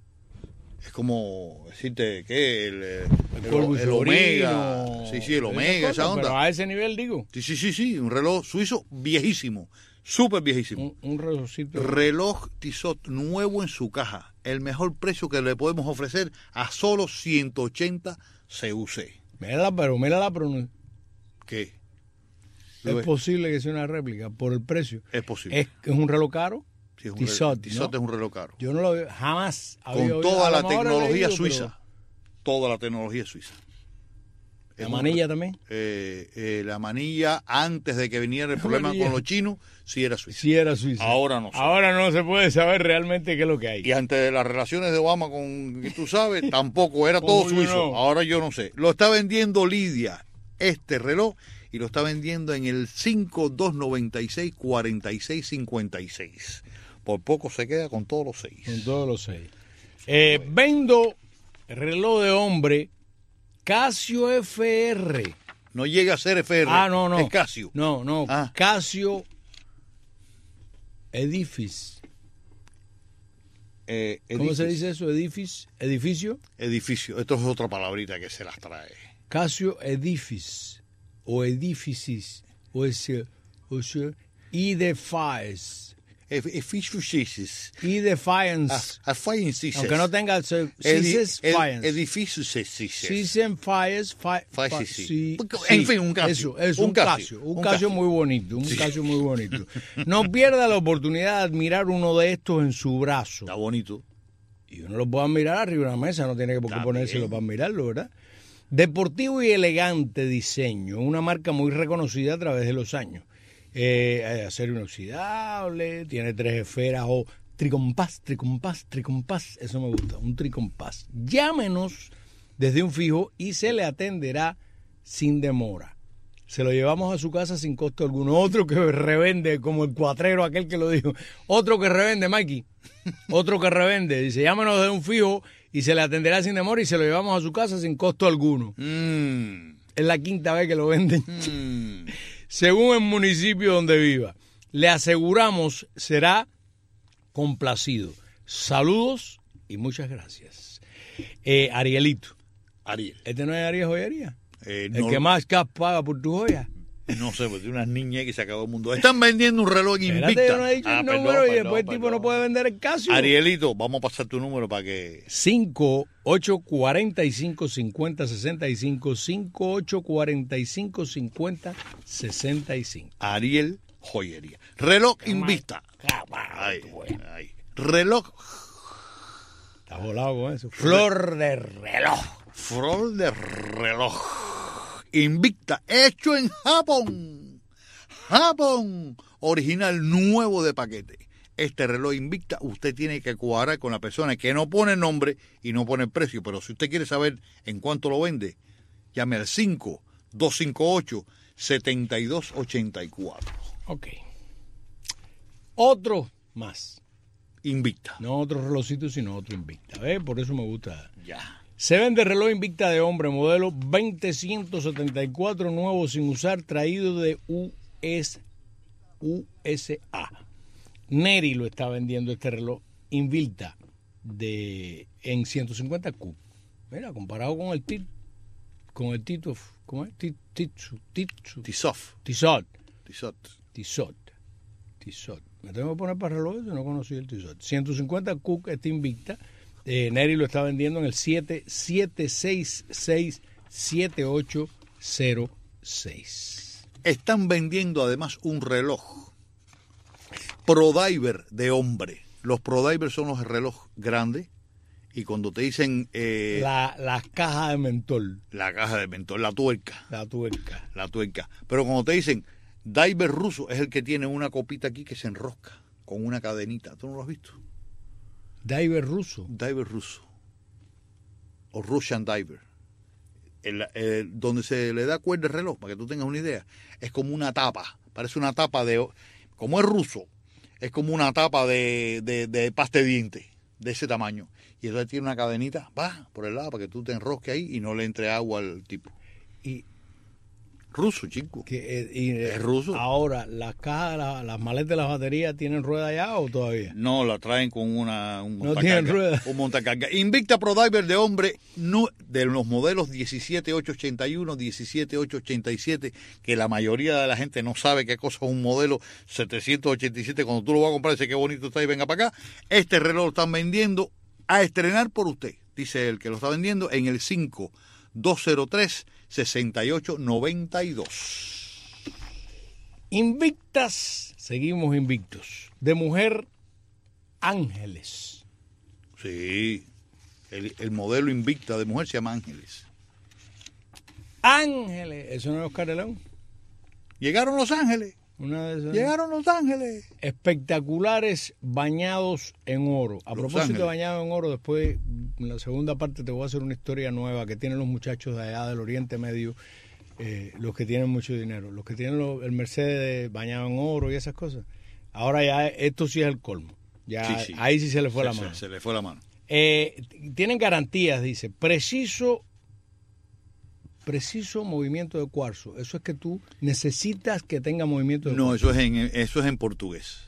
[SPEAKER 3] Es como decirte que el, el,
[SPEAKER 4] polvo
[SPEAKER 3] el Omega.
[SPEAKER 4] sobrino,
[SPEAKER 3] Sí, sí, el
[SPEAKER 4] esas
[SPEAKER 3] Omega, esa
[SPEAKER 4] cosas,
[SPEAKER 3] onda.
[SPEAKER 4] Pero a ese nivel digo.
[SPEAKER 3] Sí, sí, sí, sí, un reloj suizo viejísimo, súper viejísimo.
[SPEAKER 4] Un, un relojcito.
[SPEAKER 3] Reloj Tissot nuevo en su caja. El mejor precio que le podemos ofrecer a solo ciento ochenta C U C.
[SPEAKER 4] Mírala, pero mira la pronunciación.
[SPEAKER 3] ¿Qué?
[SPEAKER 4] Es posible que sea una réplica por el precio.
[SPEAKER 3] Es posible.
[SPEAKER 4] Es, es un reloj caro.
[SPEAKER 3] Sí, es un
[SPEAKER 4] Tissot,
[SPEAKER 3] reloj- Tissot
[SPEAKER 4] ¿no?
[SPEAKER 3] es un reloj caro.
[SPEAKER 4] Yo no lo veo, jamás había
[SPEAKER 3] Con
[SPEAKER 4] oído.
[SPEAKER 3] toda
[SPEAKER 4] A lo
[SPEAKER 3] la
[SPEAKER 4] mejor he
[SPEAKER 3] tecnología
[SPEAKER 4] leído,
[SPEAKER 3] suiza. Toda la tecnología suiza.
[SPEAKER 4] pero-
[SPEAKER 3] Es
[SPEAKER 4] La
[SPEAKER 3] un-
[SPEAKER 4] manilla también.
[SPEAKER 3] eh, eh, la manilla, antes de que viniera el
[SPEAKER 4] La
[SPEAKER 3] problema
[SPEAKER 4] manilla.
[SPEAKER 3] con los chinos, sí era suiza.
[SPEAKER 4] Sí era suiza.
[SPEAKER 3] Ahora no sé.
[SPEAKER 4] Ahora no se puede saber realmente qué es lo que hay.
[SPEAKER 3] Y antes de las relaciones de Obama con, que tú sabes, tampoco era todo
[SPEAKER 4] ¿Cómo que
[SPEAKER 3] suizo.
[SPEAKER 4] no?
[SPEAKER 3] Ahora yo no sé. Lo está vendiendo Lidia, este reloj, y lo está vendiendo en el cinco dos nueve seis, cuatro seis cinco seis. Por poco se queda con todos los seis.
[SPEAKER 4] Con todos los seis. Eh, vendo reloj de hombre Casio F R.
[SPEAKER 3] No llega a ser F R.
[SPEAKER 4] Ah, no, no.
[SPEAKER 3] Es Casio.
[SPEAKER 4] No, no.
[SPEAKER 3] Ah.
[SPEAKER 4] Casio Edifice.
[SPEAKER 3] Eh,
[SPEAKER 4] ¿Cómo se
[SPEAKER 3] edificio.
[SPEAKER 4] dice eso? Edifice. Edificio.
[SPEAKER 3] Edificio. Esto es otra palabrita que se las trae.
[SPEAKER 4] Casio Edifice. O Edificis. O ese. O sea. Edifice.
[SPEAKER 3] Edificios.
[SPEAKER 4] Edifiance. Aunque no tenga. Cises, Fiance.
[SPEAKER 3] Edificios.
[SPEAKER 4] Sisen Fies, fi-
[SPEAKER 3] Fi-
[SPEAKER 4] fi-
[SPEAKER 3] sí, sí.
[SPEAKER 4] sí,
[SPEAKER 3] En
[SPEAKER 4] sí,
[SPEAKER 3] fin, un Casio.
[SPEAKER 4] Eso, es
[SPEAKER 3] Un
[SPEAKER 4] un,
[SPEAKER 3] Casio.
[SPEAKER 4] Casio. Un,
[SPEAKER 3] Un
[SPEAKER 4] Casio
[SPEAKER 3] Casio.
[SPEAKER 4] muy bonito, un
[SPEAKER 3] Sí.
[SPEAKER 4] Casio muy bonito. No pierda la oportunidad de admirar uno de estos en su brazo.
[SPEAKER 3] Está bonito.
[SPEAKER 4] Y uno lo puede admirar arriba de una mesa, no tiene que por qué
[SPEAKER 3] Está
[SPEAKER 4] ponérselo
[SPEAKER 3] bien.
[SPEAKER 4] para admirarlo, ¿verdad? Deportivo y elegante diseño, una marca muy reconocida a través de los años. Eh, acero inoxidable, tiene tres esferas o tricompás, tricompás, tricompás, eso me gusta, un tricompás. Llámenos desde un fijo y se le atenderá sin demora. Se lo llevamos a su casa sin costo alguno. Otro que revende, como el cuatrero aquel que lo dijo. Otro que revende, Mikey. Otro que revende. Dice, llámenos desde un fijo y se le atenderá sin demora y se lo llevamos a su casa sin costo alguno.
[SPEAKER 3] Mm,
[SPEAKER 4] Es la quinta vez que lo venden.
[SPEAKER 3] mm.
[SPEAKER 4] Según el municipio donde viva. Le aseguramos será complacido. Saludos y muchas gracias. Eh, Arielito.
[SPEAKER 3] Ariel.
[SPEAKER 4] ¿Este no es Ariel Joyería?
[SPEAKER 3] Eh,
[SPEAKER 4] El
[SPEAKER 3] no,
[SPEAKER 4] que más gas paga por tu joya.
[SPEAKER 3] no sé, pues de unas niñas que se acabó el mundo. Están vendiendo un reloj en
[SPEAKER 4] Espérate,
[SPEAKER 3] Invicta.
[SPEAKER 4] yo no he dicho
[SPEAKER 3] Ah,
[SPEAKER 4] el
[SPEAKER 3] perdón,
[SPEAKER 4] número y
[SPEAKER 3] perdón,
[SPEAKER 4] después el tipo
[SPEAKER 3] perdón.
[SPEAKER 4] no puede vender el Casio.
[SPEAKER 3] Arielito, vamos a pasar tu número para que...
[SPEAKER 4] cinco ocho cuatro cinco cinco cero seis cinco, cinco ocho cuatro cinco cinco cero seis cinco.
[SPEAKER 3] Ariel Joyería. Reloj Invicta. Ay, ay. Reloj
[SPEAKER 4] Está volado con eso. Flor de reloj.
[SPEAKER 3] Flor de reloj. Invicta, hecho en Japón. Japón. Original nuevo de paquete. Este reloj Invicta, usted tiene que cuadrar con la persona que no pone nombre y no pone precio. Pero si usted quiere saber en cuánto lo vende, llame al cinco dos cinco ocho, siete dos ocho cuatro.
[SPEAKER 4] Ok. Otro más.
[SPEAKER 3] Invicta.
[SPEAKER 4] No otro relojcito, sino otro Invicta. ¿Ves? Por eso me gusta.
[SPEAKER 3] Ya.
[SPEAKER 4] Se vende reloj Invicta de hombre, modelo veinte ciento setenta y cuatro, nuevo sin usar, traído de U S A. Neri lo está vendiendo este reloj Invicta de, en ciento cincuenta Q. Mira, comparado con el Tit, con el Tito, ¿cómo es? Tit- Titsu, Titsu,
[SPEAKER 3] Tisof.
[SPEAKER 4] Tissot,
[SPEAKER 3] Tissot.
[SPEAKER 4] Tissot. Tissot. Me tengo que poner para relojes, no conocí el Tissot. ciento cincuenta Cook está invicta. Eh, Neri lo está vendiendo en el siete siete seis seis siete ocho cero seis.
[SPEAKER 3] Están vendiendo además un reloj ProDiver de hombre. Los ProDiver son los relojes grandes y cuando te dicen eh,
[SPEAKER 4] La, la caja de mentol,
[SPEAKER 3] la caja de mentol, la tuerca,
[SPEAKER 4] la tuerca.
[SPEAKER 3] la tuerca. Pero cuando te dicen diver ruso es el que tiene una copita aquí que se enrosca con una cadenita. ¿Tú no lo has visto?
[SPEAKER 4] Diver ruso.
[SPEAKER 3] Diver ruso o Russian diver. El, el, donde se le da cuerda al reloj, para que tú tengas una idea, es como una tapa, parece una tapa de, como es ruso, es como una tapa de, de, de pasta de dientes, de ese tamaño. Y entonces tiene una cadenita, va, por el lado, para que tú te enrosques ahí y no le entre agua al tipo.
[SPEAKER 4] Y
[SPEAKER 3] Ruso, chico.
[SPEAKER 4] que eh, y, eh,
[SPEAKER 3] Es ruso.
[SPEAKER 4] Ahora, las cajas, la- las maletas de las baterías tienen rueda ya o todavía.
[SPEAKER 3] No, la traen con una, un
[SPEAKER 4] No tienen
[SPEAKER 3] montacarga.
[SPEAKER 4] rueda.
[SPEAKER 3] Un montacarga. Invicta ProDiver de hombre, no, de los modelos diecisiete ocho ochenta y uno, diecisiete ocho ochenta y siete, que la mayoría de la gente no sabe qué cosa es un modelo setecientos ochenta y siete. Cuando tú lo vas a comprar, dice qué bonito está y venga para acá. Este reloj lo están vendiendo a estrenar por usted, dice el que lo está vendiendo, en el cinco dos cero tres sesenta y ocho noventa y dos.
[SPEAKER 4] Invictas, seguimos invictos. De mujer, Ángeles.
[SPEAKER 3] Sí, el, el modelo Invicta de mujer se llama Ángeles.
[SPEAKER 4] Ángeles, eso no es Oscar de León.
[SPEAKER 3] Llegaron Los Ángeles.
[SPEAKER 4] Una de esas.
[SPEAKER 3] Llegaron Los Ángeles.
[SPEAKER 4] Espectaculares bañados en oro. A
[SPEAKER 3] Los
[SPEAKER 4] propósito
[SPEAKER 3] Ángeles.
[SPEAKER 4] de bañados en oro, después en la segunda parte te voy a hacer una historia nueva que tienen los muchachos de allá del Oriente Medio, eh, los que tienen mucho dinero, los que tienen lo- el Mercedes bañado en oro y esas cosas. Ahora ya esto sí es el colmo. Ya
[SPEAKER 3] Sí, sí.
[SPEAKER 4] ahí sí se le fue
[SPEAKER 3] Se-
[SPEAKER 4] la
[SPEAKER 3] se-
[SPEAKER 4] mano.
[SPEAKER 3] Se, le fue la mano.
[SPEAKER 4] Eh, tienen garantías, dice, preciso preciso movimiento de cuarzo. Eso es que tú necesitas que tenga movimiento de
[SPEAKER 3] No,
[SPEAKER 4] cuarzo.
[SPEAKER 3] eso es en eso es en portugués.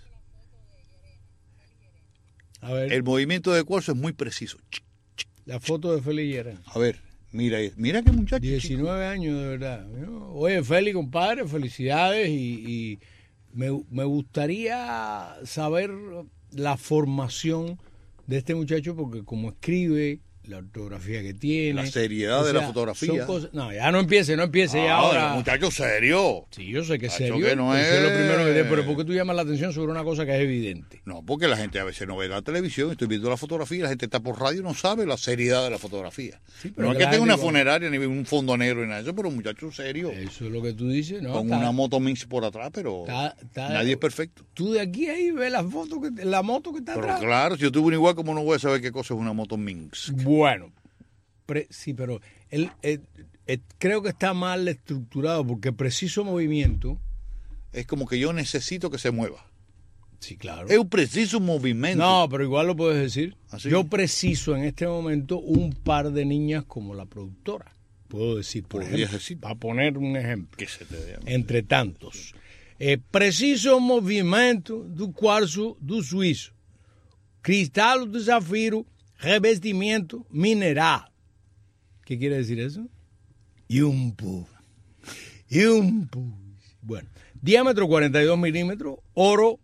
[SPEAKER 4] A ver,
[SPEAKER 3] El movimiento de cuarzo es muy preciso.
[SPEAKER 4] la foto de Félix Llera.
[SPEAKER 3] A ver, mira, ahí. Mira qué muchacho. chico.
[SPEAKER 4] diecinueve años, de verdad. Oye, Félix, compadre, felicidades y, y me, me gustaría saber la formación de este muchacho porque como escribe, la ortografía que tiene.
[SPEAKER 3] La seriedad de la fotografía.
[SPEAKER 4] son cosas- no, ya no empiece, no empiece ya
[SPEAKER 3] Ah,
[SPEAKER 4] ahora.
[SPEAKER 3] muchacho serio.
[SPEAKER 4] Sí, yo sé que es
[SPEAKER 3] Macho,
[SPEAKER 4] serio,
[SPEAKER 3] que no
[SPEAKER 4] pero eso es lo
[SPEAKER 3] es-
[SPEAKER 4] primero que te- pero ¿por qué tú llamas la atención sobre una cosa que es evidente?
[SPEAKER 3] No, porque la gente a veces no ve la televisión, estoy viendo la fotografía, la gente está por radio y no sabe la seriedad de la fotografía.
[SPEAKER 4] Sí, pero
[SPEAKER 3] no es
[SPEAKER 4] que
[SPEAKER 3] que
[SPEAKER 4] la
[SPEAKER 3] tenga una
[SPEAKER 4] gente-
[SPEAKER 3] funeraria ni un fondo negro ni nada de eso, pero un muchacho serio.
[SPEAKER 4] Eso es lo que tú dices, ¿no?
[SPEAKER 3] con
[SPEAKER 4] Está-
[SPEAKER 3] una moto mix por atrás, pero
[SPEAKER 4] está- está-
[SPEAKER 3] nadie es perfecto.
[SPEAKER 4] Tú de aquí ahí ves la foto, que, la moto que está
[SPEAKER 3] Pero
[SPEAKER 4] atrás.
[SPEAKER 3] claro, si yo tuve una igual, ¿cómo no voy a saber qué cosa es una moto Minx?
[SPEAKER 4] Bueno, pre- sí, pero él, eh, eh, creo que está mal estructurado porque preciso movimiento.
[SPEAKER 3] Es como que yo necesito que se mueva.
[SPEAKER 4] Sí, claro.
[SPEAKER 3] Es un preciso movimiento.
[SPEAKER 4] No, pero igual lo puedes decir.
[SPEAKER 3] ¿Así?
[SPEAKER 4] Yo preciso en este momento un par de niñas como la productora. Puedo decir, por
[SPEAKER 3] Podrías
[SPEAKER 4] ejemplo,
[SPEAKER 3] decir.
[SPEAKER 4] para poner un ejemplo.
[SPEAKER 3] Que se te dé.
[SPEAKER 4] Entre tantos. Eh, preciso movimento do quartzo do suíço. Cristal de zafiro, revestimiento mineral. ¿Qué quiere decir eso? Yumpu. Yumpu. Bueno, diámetro cuarenta y dos milímetros, oro,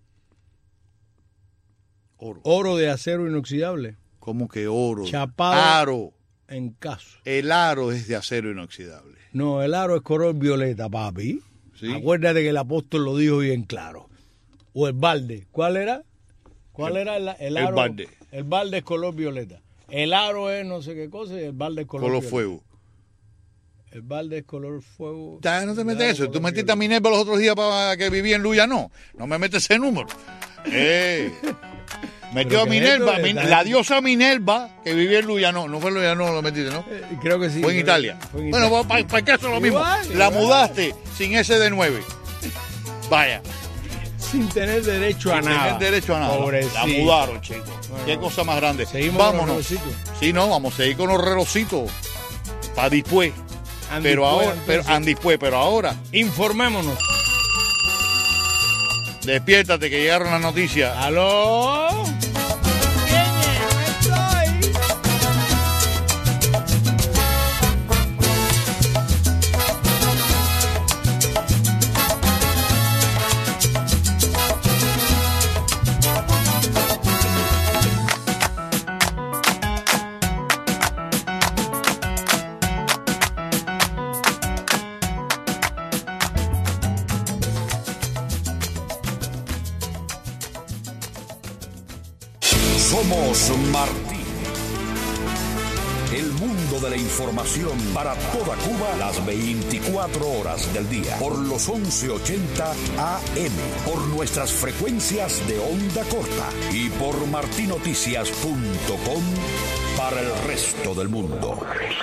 [SPEAKER 3] Oro.
[SPEAKER 4] oro de acero inoxidable,
[SPEAKER 3] Como que oro.
[SPEAKER 4] Chapado.
[SPEAKER 3] Aro.
[SPEAKER 4] en caso.
[SPEAKER 3] El aro es de acero inoxidable.
[SPEAKER 4] No, el aro es color violeta, papi.
[SPEAKER 3] Sí.
[SPEAKER 4] Acuérdate que el apóstol lo dijo bien claro. O el balde. ¿Cuál era? ¿Cuál era el, el
[SPEAKER 3] el
[SPEAKER 4] aro?
[SPEAKER 3] balde.
[SPEAKER 4] El balde es color violeta. El aro es no sé qué cosa y el balde es color
[SPEAKER 3] Color
[SPEAKER 4] violeta.
[SPEAKER 3] fuego.
[SPEAKER 4] El balde es color fuego.
[SPEAKER 3] Ya, no te
[SPEAKER 4] el
[SPEAKER 3] metes
[SPEAKER 4] aro
[SPEAKER 3] eso. Tú
[SPEAKER 4] color
[SPEAKER 3] metiste a
[SPEAKER 4] violeta.
[SPEAKER 3] Minerva los otros días para que vivía en Luya, no. No me metes ese número. Eh. Metió
[SPEAKER 4] ¿Pero
[SPEAKER 3] a
[SPEAKER 4] qué es
[SPEAKER 3] Minerva,
[SPEAKER 4] esto?
[SPEAKER 3] Min-
[SPEAKER 4] Está-
[SPEAKER 3] la diosa Minerva que vivía en Luya, no. No fue en Luya, no lo metiste, ¿no?
[SPEAKER 4] Eh, Creo que sí.
[SPEAKER 3] Fue en
[SPEAKER 4] creo-
[SPEAKER 3] Italia.
[SPEAKER 4] fue en
[SPEAKER 3] Bueno,
[SPEAKER 4] Italia.
[SPEAKER 3] para pa, qué eso es lo mismo.
[SPEAKER 4] Igual,
[SPEAKER 3] La
[SPEAKER 4] igual.
[SPEAKER 3] mudaste sin ese de nueve. Vaya.
[SPEAKER 4] Sin tener derecho a
[SPEAKER 3] Sin
[SPEAKER 4] nada.
[SPEAKER 3] tener derecho a nada.
[SPEAKER 4] Pobrecito.
[SPEAKER 3] La mudaron, chicos.
[SPEAKER 4] Bueno,
[SPEAKER 3] Qué cosa más grande.
[SPEAKER 4] seguimos con los
[SPEAKER 3] Vámonos.
[SPEAKER 4] relojcitos.
[SPEAKER 3] Sí, no, vamos a seguir con los relojcitos. Para después.
[SPEAKER 4] And
[SPEAKER 3] Pero
[SPEAKER 4] después,
[SPEAKER 3] ahora, pero,
[SPEAKER 4] entonces,
[SPEAKER 3] and después, pero ahora,
[SPEAKER 4] informémonos.
[SPEAKER 3] despiértate que llegaron las noticias.
[SPEAKER 4] ¿Aló?
[SPEAKER 6] Los Martínez. El mundo de la información para toda Cuba las veinticuatro horas del día. Por los once ochenta A M. Por nuestras frecuencias de onda corta. Y por martinoticias punto com para el resto del mundo.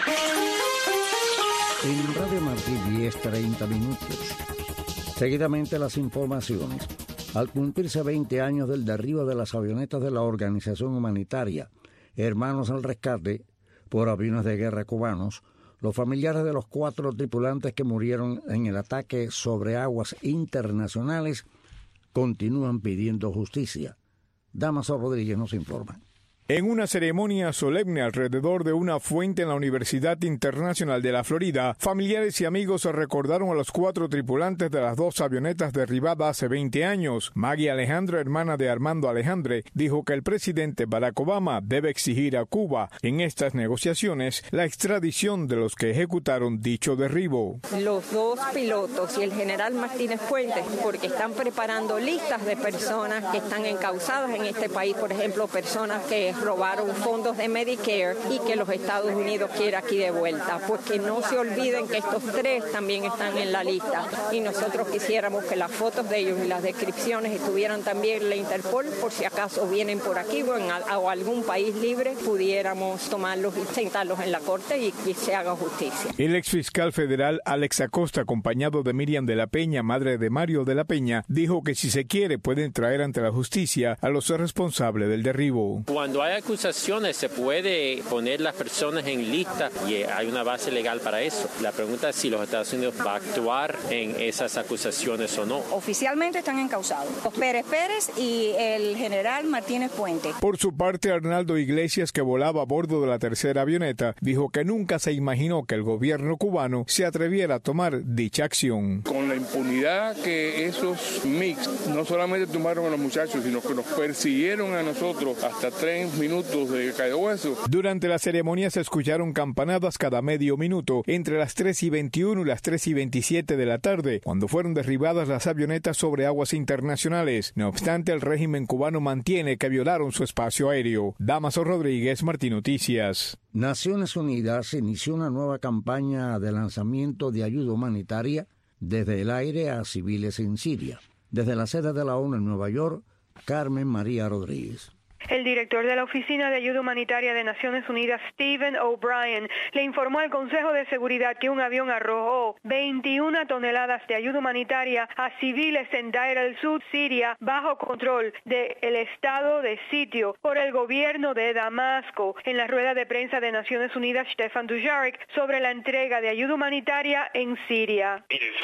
[SPEAKER 7] En Radio Martí, diez treinta minutos. Seguidamente las informaciones. Al cumplirse veinte años del derribo de las avionetas de la organización humanitaria Hermanos al Rescate por aviones de guerra cubanos, los familiares de los cuatro tripulantes que murieron en el ataque sobre aguas internacionales continúan pidiendo justicia. Damaso Rodríguez nos informa.
[SPEAKER 8] En una ceremonia solemne alrededor de una fuente en la Universidad Internacional de la Florida, familiares y amigos recordaron a los cuatro tripulantes de las dos avionetas derribadas hace veinte años. Maggie Alejandra, hermana de Armando Alejandre, dijo que el presidente Barack Obama debe exigir a Cuba en estas negociaciones la extradición de los que ejecutaron dicho derribo.
[SPEAKER 9] Los dos pilotos y el general Martínez Puente, porque están preparando listas de personas que están encausadas en este país, por ejemplo, personas que robaron fondos de Medicare y que los Estados Unidos quiere aquí de vuelta. Pues que no se olviden que estos tres también están en la lista y nosotros quisiéramos que las fotos de ellos y las descripciones estuvieran también en la Interpol por si acaso vienen por aquí o en o algún país libre, pudiéramos tomarlos y sentarlos en la corte y que se haga justicia.
[SPEAKER 8] El exfiscal federal Alex Acosta, acompañado de Miriam de la Peña, madre de Mario de la Peña, dijo que si se quiere pueden traer ante la justicia a los responsables del derribo.
[SPEAKER 10] Cuando hay acusaciones se puede poner las personas en lista y hay una base legal para eso. La pregunta es si los Estados Unidos va a actuar en esas acusaciones o no.
[SPEAKER 11] Oficialmente están encausados los Pérez Pérez y el general Martínez Puente.
[SPEAKER 8] Por su parte, Arnaldo Iglesias, que volaba a bordo de la tercera avioneta, dijo que nunca se imaginó que el gobierno cubano se atreviera a tomar dicha acción.
[SPEAKER 12] Con la impunidad que esos mix no solamente tomaron a los muchachos, sino que nos persiguieron a nosotros hasta tres minutos de caído hueso.
[SPEAKER 8] Durante la ceremonia se escucharon campanadas cada medio minuto entre las tres y veintiuno y las tres y veintisiete de la tarde, cuando fueron derribadas las avionetas sobre aguas internacionales. No obstante, el régimen cubano mantiene que violaron su espacio aéreo. Damaso Rodríguez, Martín Noticias.
[SPEAKER 7] Naciones Unidas inició una nueva campaña de lanzamiento de ayuda humanitaria desde el aire a civiles en Siria. Desde la sede de la ONU en Nueva York, Carmen María Rodríguez.
[SPEAKER 13] El director de la Oficina de Ayuda Humanitaria de Naciones Unidas, Stephen O'Brien, le informó al Consejo de Seguridad que un avión arrojó veintiuna toneladas de ayuda humanitaria a civiles en Deir el-Sur, Siria, bajo control del estado de sitio por el gobierno de Damasco. En la rueda de prensa de Naciones Unidas, Stefan Dujarric, sobre la entrega de ayuda humanitaria en Siria.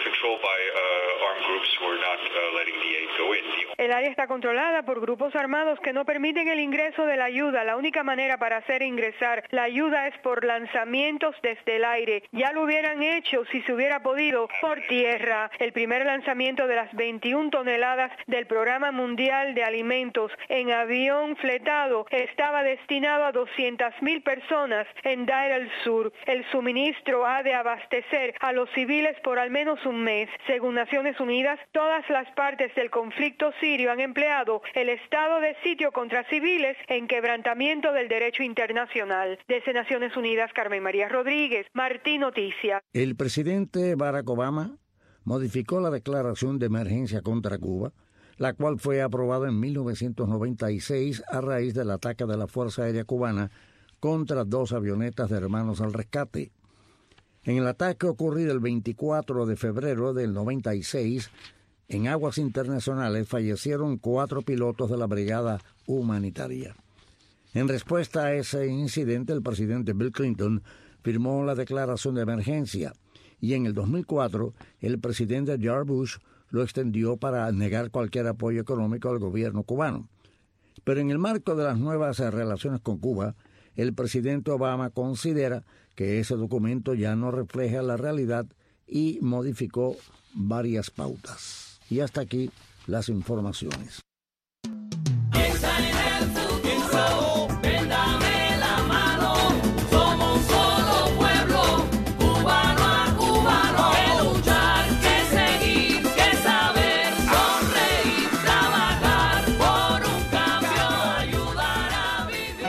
[SPEAKER 13] El área está controlada por grupos armados que no permiten el ingreso de la ayuda. La única manera para hacer ingresar la ayuda es por lanzamientos desde el aire. Ya lo hubieran hecho si se hubiera podido por tierra. El primer lanzamiento de las veintiuna toneladas del Programa Mundial de Alimentos en avión fletado estaba destinado a doscientas mil personas en Deir el-Sur. El suministro ha de abastecer a los civiles por al menos un mes. Según Naciones Unidas, todas las partes del conflicto sirio han empleado el estado de sitio contra civiles en quebrantamiento del derecho internacional. Desde Naciones Unidas, Carmen María Rodríguez, Martín Noticias.
[SPEAKER 7] El presidente Barack Obama modificó la declaración de emergencia contra Cuba, la cual fue aprobada en mil novecientos noventa y seis a raíz del ataque de la Fuerza Aérea Cubana contra dos avionetas de Hermanos al Rescate. En el ataque ocurrido el veinticuatro de febrero del noventa y seis, en aguas internacionales fallecieron cuatro pilotos de la Brigada Humanitaria. En respuesta a ese incidente, el presidente Bill Clinton firmó la declaración de emergencia y en el dos mil cuatro el presidente George Bush lo extendió para negar cualquier apoyo económico al gobierno cubano. Pero en el marco de las nuevas relaciones con Cuba, el presidente Obama considera que ese documento ya no refleja la realidad y modificó varias pautas. Y hasta aquí las informaciones.
[SPEAKER 1] Piensa en el futuro, ven dame la mano. Somos un solo pueblo, cubano a cubano. Que luchar, que seguir, que saber, sonreír, trabajar por un cambio, ayudar a vivir.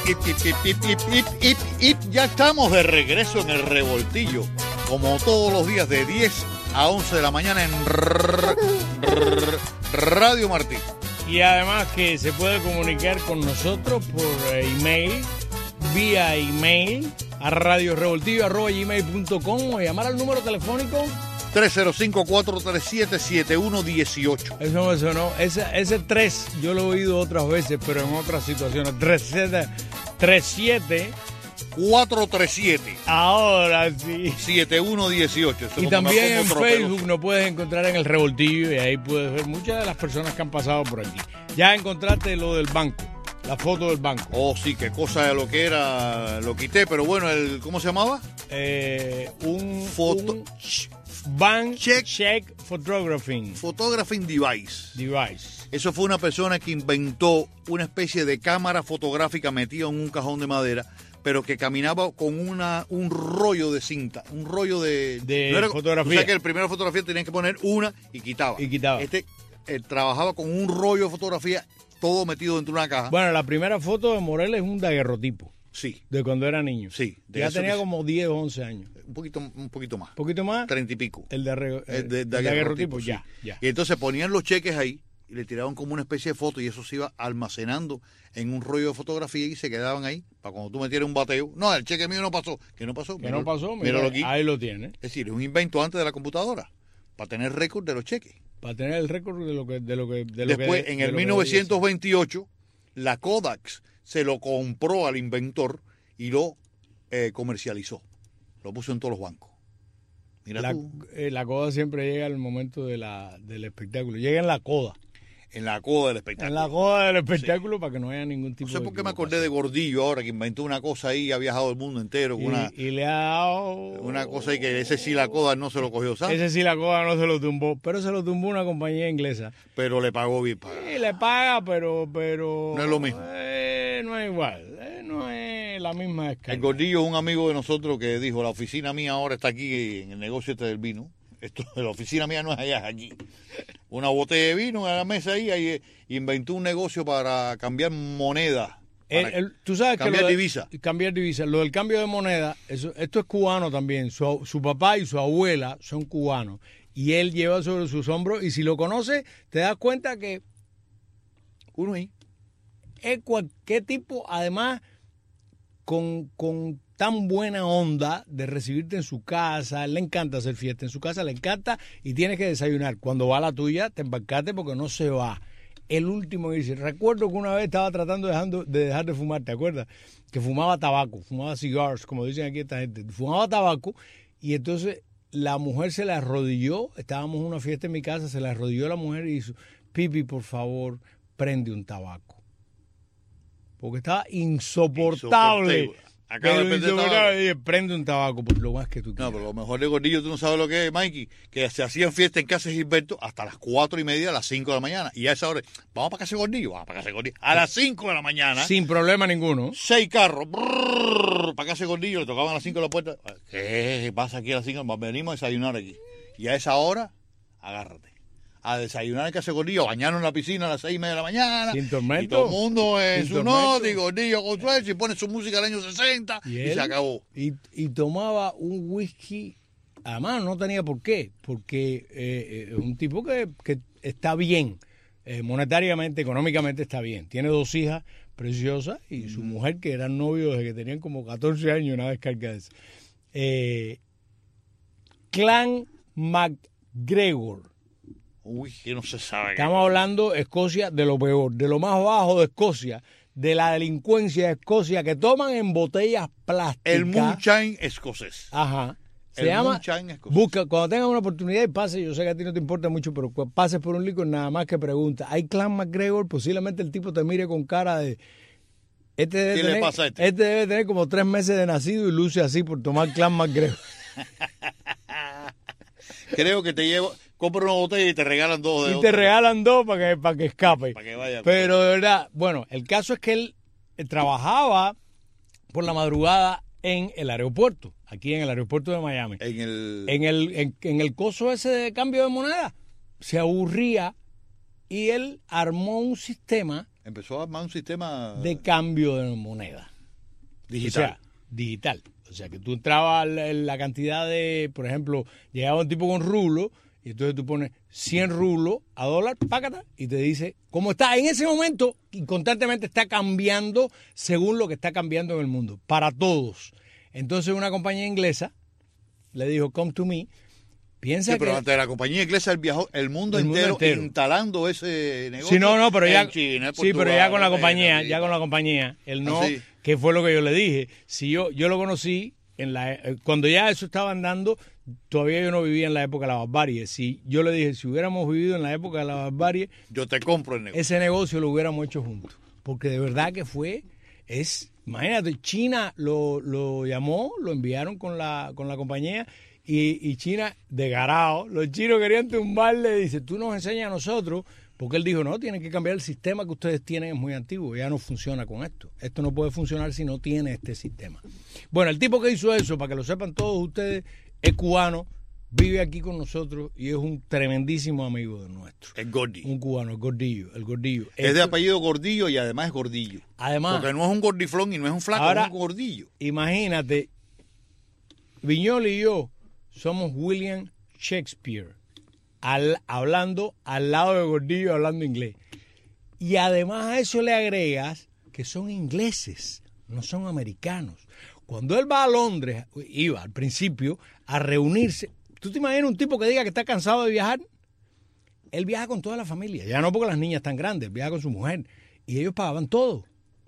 [SPEAKER 3] ip, ip, ip, ip, ip, ip, ip, ip. Ya estamos de regreso en el Revoltillo, como todos los días de diez a once de la mañana en R- R- Radio Martí.
[SPEAKER 4] Y además que se puede comunicar con nosotros por eh, email, vía email, a radiorevoltillo arroba gmail punto com o llamar al número telefónico
[SPEAKER 3] tres cero cinco, cuatro tres siete, siete uno uno ocho.
[SPEAKER 4] Eso me sonó. Ese, ese tres yo lo he oído otras veces, pero en otras situaciones. tres siete
[SPEAKER 3] cuatro tres siete.
[SPEAKER 4] Ahora sí.
[SPEAKER 3] siete uno uno ocho.
[SPEAKER 4] Y también en Facebook nos puedes encontrar en el Revoltillo y ahí puedes ver muchas de las personas que han pasado por aquí. Ya encontraste lo del banco, la foto del banco.
[SPEAKER 3] Oh, sí, qué cosa de lo que era, lo quité, pero bueno, el ¿cómo se llamaba?
[SPEAKER 4] Eh, un...
[SPEAKER 3] Foto...
[SPEAKER 4] Un Bank Check, check Photographing.
[SPEAKER 3] Photographing Device.
[SPEAKER 4] Device.
[SPEAKER 3] Eso fue una persona que inventó una especie de cámara fotográfica metida en un cajón de madera, pero que caminaba con una un rollo de cinta, un rollo de,
[SPEAKER 4] de
[SPEAKER 3] no era,
[SPEAKER 4] fotografía.
[SPEAKER 3] O sea que el primero fotografía tenían que poner una y quitaba.
[SPEAKER 4] Y quitaba.
[SPEAKER 3] Este eh, trabajaba con un rollo de fotografía, todo metido dentro de una caja.
[SPEAKER 4] Bueno, la primera foto de Morel es un daguerrotipo.
[SPEAKER 3] Sí.
[SPEAKER 4] De cuando era niño.
[SPEAKER 3] Sí.
[SPEAKER 4] Ya tenía que... como diez o once años.
[SPEAKER 3] Un poquito, un poquito más.
[SPEAKER 4] ¿Un poquito más?
[SPEAKER 3] Treinta y pico.
[SPEAKER 4] El de, re...
[SPEAKER 3] el de, de,
[SPEAKER 4] de daguerrotipo, ya,
[SPEAKER 3] sí.
[SPEAKER 4] ya.
[SPEAKER 3] Y entonces ponían los cheques ahí y le tiraban como una especie de foto y eso se iba almacenando en un rollo de fotografía y se quedaban ahí para cuando tú metieras un bateo. No, el cheque mío no pasó. ¿Qué no pasó?
[SPEAKER 4] Que
[SPEAKER 3] Míralo,
[SPEAKER 4] no pasó, mira,
[SPEAKER 3] míralo aquí.
[SPEAKER 4] Ahí lo tiene.
[SPEAKER 3] Es decir, es un invento antes de la computadora para tener récord de los cheques.
[SPEAKER 4] Para tener el récord de lo que... De lo que de
[SPEAKER 3] Después,
[SPEAKER 4] lo que,
[SPEAKER 3] en
[SPEAKER 4] de
[SPEAKER 3] el
[SPEAKER 4] lo
[SPEAKER 3] mil novecientos veintiocho, la Kodak se lo compró al inventor y lo eh, comercializó. Lo puso en todos los bancos. Mira
[SPEAKER 4] la,
[SPEAKER 3] tú.
[SPEAKER 4] Eh, la coda siempre llega al momento de la, del espectáculo. Llega en la coda.
[SPEAKER 3] En la coda del espectáculo.
[SPEAKER 4] En la coda del espectáculo, sí. Para que no haya ningún tipo de...
[SPEAKER 3] No sé por qué me acordé de Gordillo ahora, que inventó una cosa ahí y ha viajado el mundo entero.
[SPEAKER 4] Y,
[SPEAKER 3] una,
[SPEAKER 4] y le ha dado...
[SPEAKER 3] Una cosa ahí que ese sí la coda no se lo cogió, ¿sabes?
[SPEAKER 4] Ese sí la coda no se lo tumbó, pero se lo tumbó una compañía inglesa.
[SPEAKER 3] Pero le pagó bien. Paga.
[SPEAKER 4] Sí, le paga, pero... pero
[SPEAKER 3] no es lo mismo.
[SPEAKER 4] Eh, no es igual, eh, no es la misma escala.
[SPEAKER 3] El Gordillo es un amigo de nosotros que dijo, la oficina mía ahora está aquí en el negocio este del vino. Esto, la oficina mía no es allá, es aquí. Una botella de vino en la mesa ahí, ahí inventó un negocio para cambiar moneda.
[SPEAKER 4] El, el, tú sabes
[SPEAKER 3] cambiar
[SPEAKER 4] que lo de,
[SPEAKER 3] divisa.
[SPEAKER 4] Cambiar divisa. Lo del cambio de moneda, eso, esto es cubano también. Su, su papá y su abuela son cubanos. Y él lleva sobre sus hombros, y si lo conoces, te das cuenta que
[SPEAKER 3] uno ahí
[SPEAKER 4] es cualquier tipo, además, con... con tan buena onda de recibirte en su casa, le encanta hacer fiesta en su casa, le encanta y tienes que desayunar. Cuando va a la tuya, te embarcaste porque no se va. El último dice, recuerdo que una vez estaba tratando de, dejando, de dejar de fumar, ¿te acuerdas? Que fumaba tabaco, fumaba cigars, como dicen aquí esta gente. Fumaba tabaco y entonces la mujer se le arrodilló, estábamos en una fiesta en mi casa, se le arrodilló la mujer y dijo, Pipi, por favor, prende un tabaco. Porque estaba insoportable. insoportable.
[SPEAKER 3] Acaba de
[SPEAKER 4] prender prende un tabaco por lo más que tú quieras.
[SPEAKER 3] No, pero lo mejor de Gordillo, tú no sabes lo que es, Mikey, que se hacían fiestas en casa de Gilberto hasta las cuatro y media, a las cinco de la mañana. Y a esa hora, vamos para casa de Gordillo, vamos para casa de Gordillo. A las cinco de la mañana.
[SPEAKER 4] Sin problema ninguno.
[SPEAKER 3] Seis carros, brrr, para casa de Gordillo, le tocaban a las cinco de la puerta. ¿Qué pasa aquí a las cinco? Venimos a desayunar aquí. Y a esa hora, agárrate. A desayunar en casa de Gordillo, bañarnos en la piscina a las seis y media de la mañana.
[SPEAKER 4] Sin tormento.
[SPEAKER 3] Y todo el mundo en
[SPEAKER 4] Sin
[SPEAKER 3] su
[SPEAKER 4] tormento.
[SPEAKER 3] noti, Gordillo con suerte, y pone su música del año sesenta y, y se acabó.
[SPEAKER 4] Y, y tomaba un whisky, además no tenía por qué, porque es eh, eh, un tipo que, que está bien, eh, monetariamente, económicamente está bien. Tiene dos hijas preciosas y su mm. mujer, que eran novios desde que tenían como catorce años, una descarga de eso. Eh, Clan MacGregor.
[SPEAKER 3] Uy, que no se sabe.
[SPEAKER 4] Estamos hablando, Escocia, de lo peor, de lo más bajo de Escocia, de la delincuencia de Escocia, que toman en botellas plásticas.
[SPEAKER 3] El moonshine escocés.
[SPEAKER 4] Ajá. Se
[SPEAKER 3] el
[SPEAKER 4] llama,
[SPEAKER 3] moonshine escocés.
[SPEAKER 4] Busca, cuando tengas una oportunidad y pase, yo sé que a ti no te importa mucho, pero pases por un licor, nada más que pregunta. ¿Hay Clan MacGregor? Posiblemente el tipo te mire con cara de... Este debe
[SPEAKER 3] ¿Qué
[SPEAKER 4] tener,
[SPEAKER 3] le pasa a este?
[SPEAKER 4] Este debe tener como tres meses de nacido y luce así por tomar Clan MacGregor.
[SPEAKER 3] Creo que te llevo... Compra una botella y te regalan dos de
[SPEAKER 4] Y
[SPEAKER 3] otra.
[SPEAKER 4] te regalan dos para que, para que escape.
[SPEAKER 3] Para que vaya.
[SPEAKER 4] Pero de verdad, bueno, el caso es que él, él trabajaba por la madrugada en el aeropuerto, aquí en el aeropuerto de Miami.
[SPEAKER 3] En el...
[SPEAKER 4] En el, en, en el coso ese de cambio de moneda. Se aburría y él armó un sistema...
[SPEAKER 3] Empezó a armar un sistema...
[SPEAKER 4] de cambio de moneda.
[SPEAKER 3] Digital.
[SPEAKER 4] O sea, digital. O sea, que tú entrabas la, la cantidad de, por ejemplo, llegaba un tipo con rulo y entonces tú pones cien rulos a dólar, págata, y te dice cómo está en ese momento y constantemente está cambiando según lo que está cambiando en el mundo, para todos. Entonces una compañía inglesa le dijo, come to me, piensa
[SPEAKER 3] sí, pero
[SPEAKER 4] que...
[SPEAKER 3] ante la compañía inglesa él viajó el mundo, el entero, mundo entero instalando ese negocio.
[SPEAKER 4] Sí, no, no, pero ya,
[SPEAKER 3] China,
[SPEAKER 4] sí, pero ya con la compañía, ya con la compañía, él no, ¿sí? Que fue lo que yo le dije. Si yo, yo lo conocí en la, cuando ya eso estaba andando, todavía yo no vivía en la época de la barbarie. Si yo le dije, si hubiéramos vivido en la época de la barbarie,
[SPEAKER 3] yo te compro el negocio.
[SPEAKER 4] Ese negocio lo hubiéramos hecho juntos, porque de verdad que fue, es, imagínate, China lo, lo llamó, lo enviaron con la, con la compañía. Y, y China, desgarado, los chinos querían tumbarle, dice, tú nos enseñas a nosotros, porque él dijo, no, tienen que cambiar el sistema que ustedes tienen, es muy antiguo, ya no funciona con esto. Esto no puede funcionar si no tiene este sistema. Bueno, el tipo que hizo eso, para que lo sepan todos ustedes, es cubano, vive aquí con nosotros y es un tremendísimo amigo de nuestro.
[SPEAKER 3] El Gordi.
[SPEAKER 4] Un cubano, el Gordillo, el Gordillo.
[SPEAKER 3] Es esto, de apellido Gordillo y además es Gordillo.
[SPEAKER 4] Además.
[SPEAKER 3] Porque no es un gordiflón y no es un flaco,
[SPEAKER 4] ahora,
[SPEAKER 3] es un Gordillo.
[SPEAKER 4] Imagínate, Viñol y yo somos William Shakespeare, al, hablando al lado de Gordillo, hablando inglés. Y además a eso le agregas que son ingleses, no son americanos. Cuando él va a Londres, iba al principio a reunirse. ¿Tú te imaginas un tipo que diga que está cansado de viajar? Él viaja con toda la familia, ya no porque las niñas están grandes, viaja con su mujer. Y ellos pagaban todo.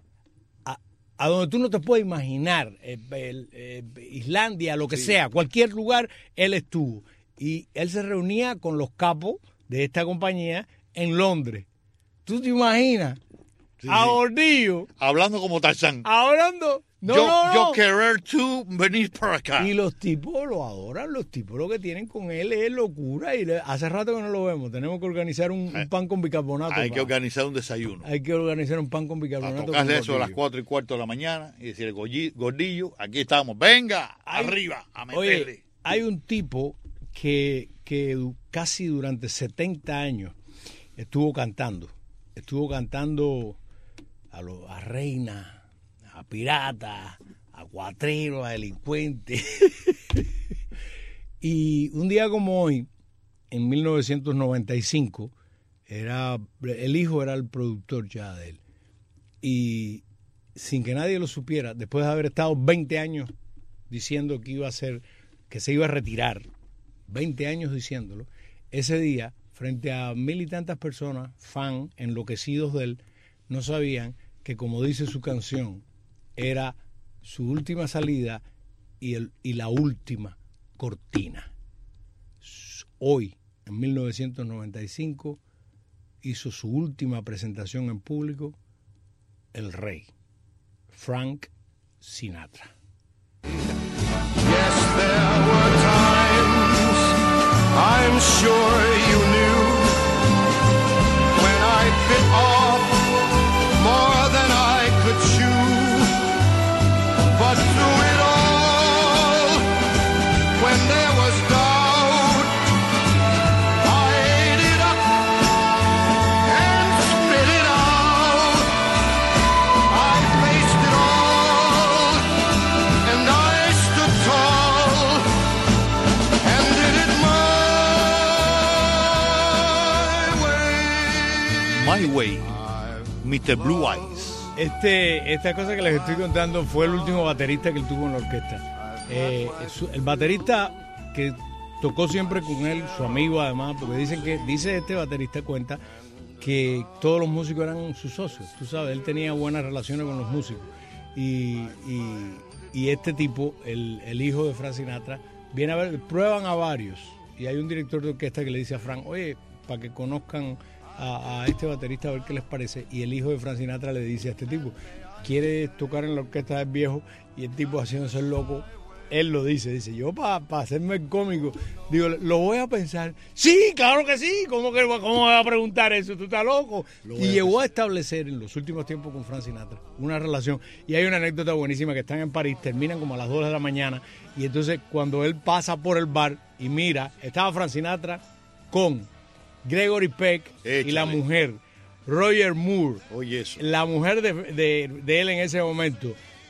[SPEAKER 4] A donde tú no te puedes imaginar, eh, eh, Islandia, lo que sí. sea, cualquier lugar, él estuvo. Y él se reunía con los capos de esta compañía en Londres. ¿Tú te imaginas? Sí, a Gordillo.
[SPEAKER 3] Hablando como Tarzán.
[SPEAKER 4] Hablando. No,
[SPEAKER 3] yo,
[SPEAKER 4] no, no.
[SPEAKER 3] Yo querer tú venir para acá.
[SPEAKER 4] Y los tipos lo adoran, los tipos lo que tienen con él es locura. Y le, hace rato que no lo vemos. Tenemos que organizar un, un pan con bicarbonato.
[SPEAKER 3] Hay
[SPEAKER 4] para,
[SPEAKER 3] que organizar un desayuno.
[SPEAKER 4] Hay que organizar un pan con bicarbonato.
[SPEAKER 3] A tocarle eso a las cuatro y cuarto de la mañana y decir, Gordillo, aquí estamos. Venga, hay, arriba, a meterle.
[SPEAKER 4] Oye, hay un tipo que, que casi durante setenta años estuvo cantando. Estuvo cantando a, lo, a Reina, a pirata, a cuatrero, a delincuente. Y un día como hoy, en mil novecientos noventa y cinco, era, el hijo era el productor ya de él. Y sin que nadie lo supiera, después de haber estado veinte años diciendo que iba a ser, que se iba a retirar, veinte años diciéndolo, ese día, frente a mil y tantas personas, fan, enloquecidos de él, no sabían que, como dice su canción, era su última salida y, el, y la última cortina. Hoy, en mil novecientos noventa y cinco, hizo su última presentación en público, el rey, Frank Sinatra.
[SPEAKER 14] Yes, there were times, I'm sure you knew, when I bit off more than I could chew. But through it all, when there was doubt, I ate it up and spit it out. I faced it all, and I stood tall, and did it my way.
[SPEAKER 3] My Way, mister Blue Eyes.
[SPEAKER 4] Este, esta cosa que les estoy contando fue el último baterista que él tuvo en la orquesta. Eh, su, el baterista que tocó siempre con él, su amigo además, porque dicen que, dice este baterista, cuenta que todos los músicos eran sus socios. Tú sabes, él tenía buenas relaciones con los músicos. Y, y, y este tipo, el, el hijo de Frank Sinatra, viene a ver, prueban a varios. Y hay un director de orquesta que le dice a Frank, oye, para que conozcan A, a este baterista a ver qué les parece, y el hijo de Frank Sinatra le dice a este tipo, ¿quieres tocar en la orquesta del viejo? Y el tipo, haciéndose el loco, él lo dice, dice, yo para pa hacerme el cómico, digo, lo voy a pensar. Sí, claro que sí, ¿cómo que cómo me va a preguntar eso? ¿Tú estás loco? Y a llegó a establecer en los últimos tiempos con Frank Sinatra una relación, y hay una anécdota buenísima, que están en París, terminan como a las dos de la mañana, y entonces cuando él pasa por el bar y mira, estaba Frank Sinatra con Gregory Peck, échale, y la mujer, Roger Moore,
[SPEAKER 3] oye eso,
[SPEAKER 4] la mujer de, de, de él en ese momento,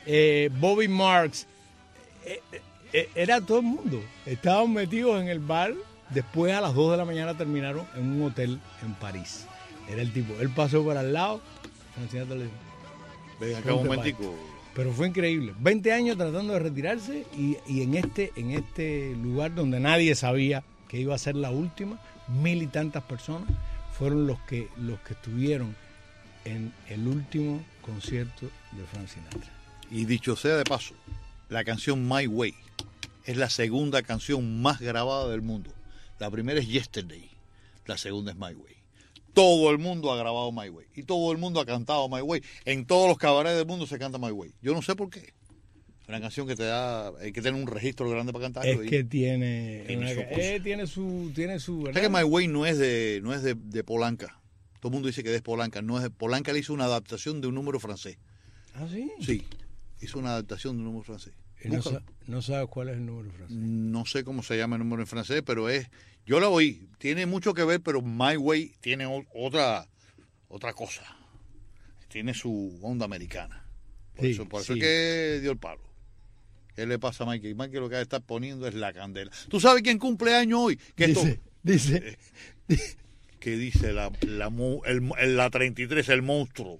[SPEAKER 4] eh, Bobby Marks, eh, eh, era todo el mundo. Estaban metidos en el bar, después a las dos de la mañana terminaron en un hotel en París. Era el tipo, él pasó por al lado, Francinatra le dijo,
[SPEAKER 3] ven acá un momentico.
[SPEAKER 4] Pero fue increíble. veinte años tratando de retirarse y, y en este en este lugar donde nadie sabía que iba a ser la última, mil y tantas personas fueron los que los que estuvieron en el último concierto de Frank Sinatra.
[SPEAKER 3] Y dicho sea de paso, la canción My Way es la segunda canción más grabada del mundo. La primera es Yesterday, la segunda es My Way. Todo el mundo ha grabado My Way y todo el mundo ha cantado My Way. En todos los cabarets del mundo se canta My Way. Yo no sé por qué. Es una canción que te da, hay que tener un registro grande para cantarlo.
[SPEAKER 4] Es que tiene,
[SPEAKER 3] tiene,
[SPEAKER 4] una,
[SPEAKER 3] su
[SPEAKER 4] eh, tiene su, tiene su.
[SPEAKER 3] ¿Sabes que My Way no es de, no es de, de Polanca? Todo el mundo dice que es Polanca. No es de Polanca. Le hizo una adaptación de un número francés.
[SPEAKER 4] ¿Ah, sí?
[SPEAKER 3] Sí, hizo una adaptación de un número francés.
[SPEAKER 4] No, sa no sabes cuál es el número francés.
[SPEAKER 3] No sé cómo se llama el número en francés, pero es. Yo la oí, tiene mucho que ver, pero My Way tiene otra otra cosa. Tiene su onda americana. Por
[SPEAKER 4] Sí,
[SPEAKER 3] eso, por eso
[SPEAKER 4] sí.
[SPEAKER 3] es que dio el palo. ¿Qué le pasa a Mikey? Mikey lo que va a estar poniendo es la candela. ¿Tú sabes quién cumple año hoy? Que
[SPEAKER 4] Dice,
[SPEAKER 3] esto,
[SPEAKER 4] dice.
[SPEAKER 3] eh, que dice la, la, mu- el, el- la treinta y tres, el monstruo.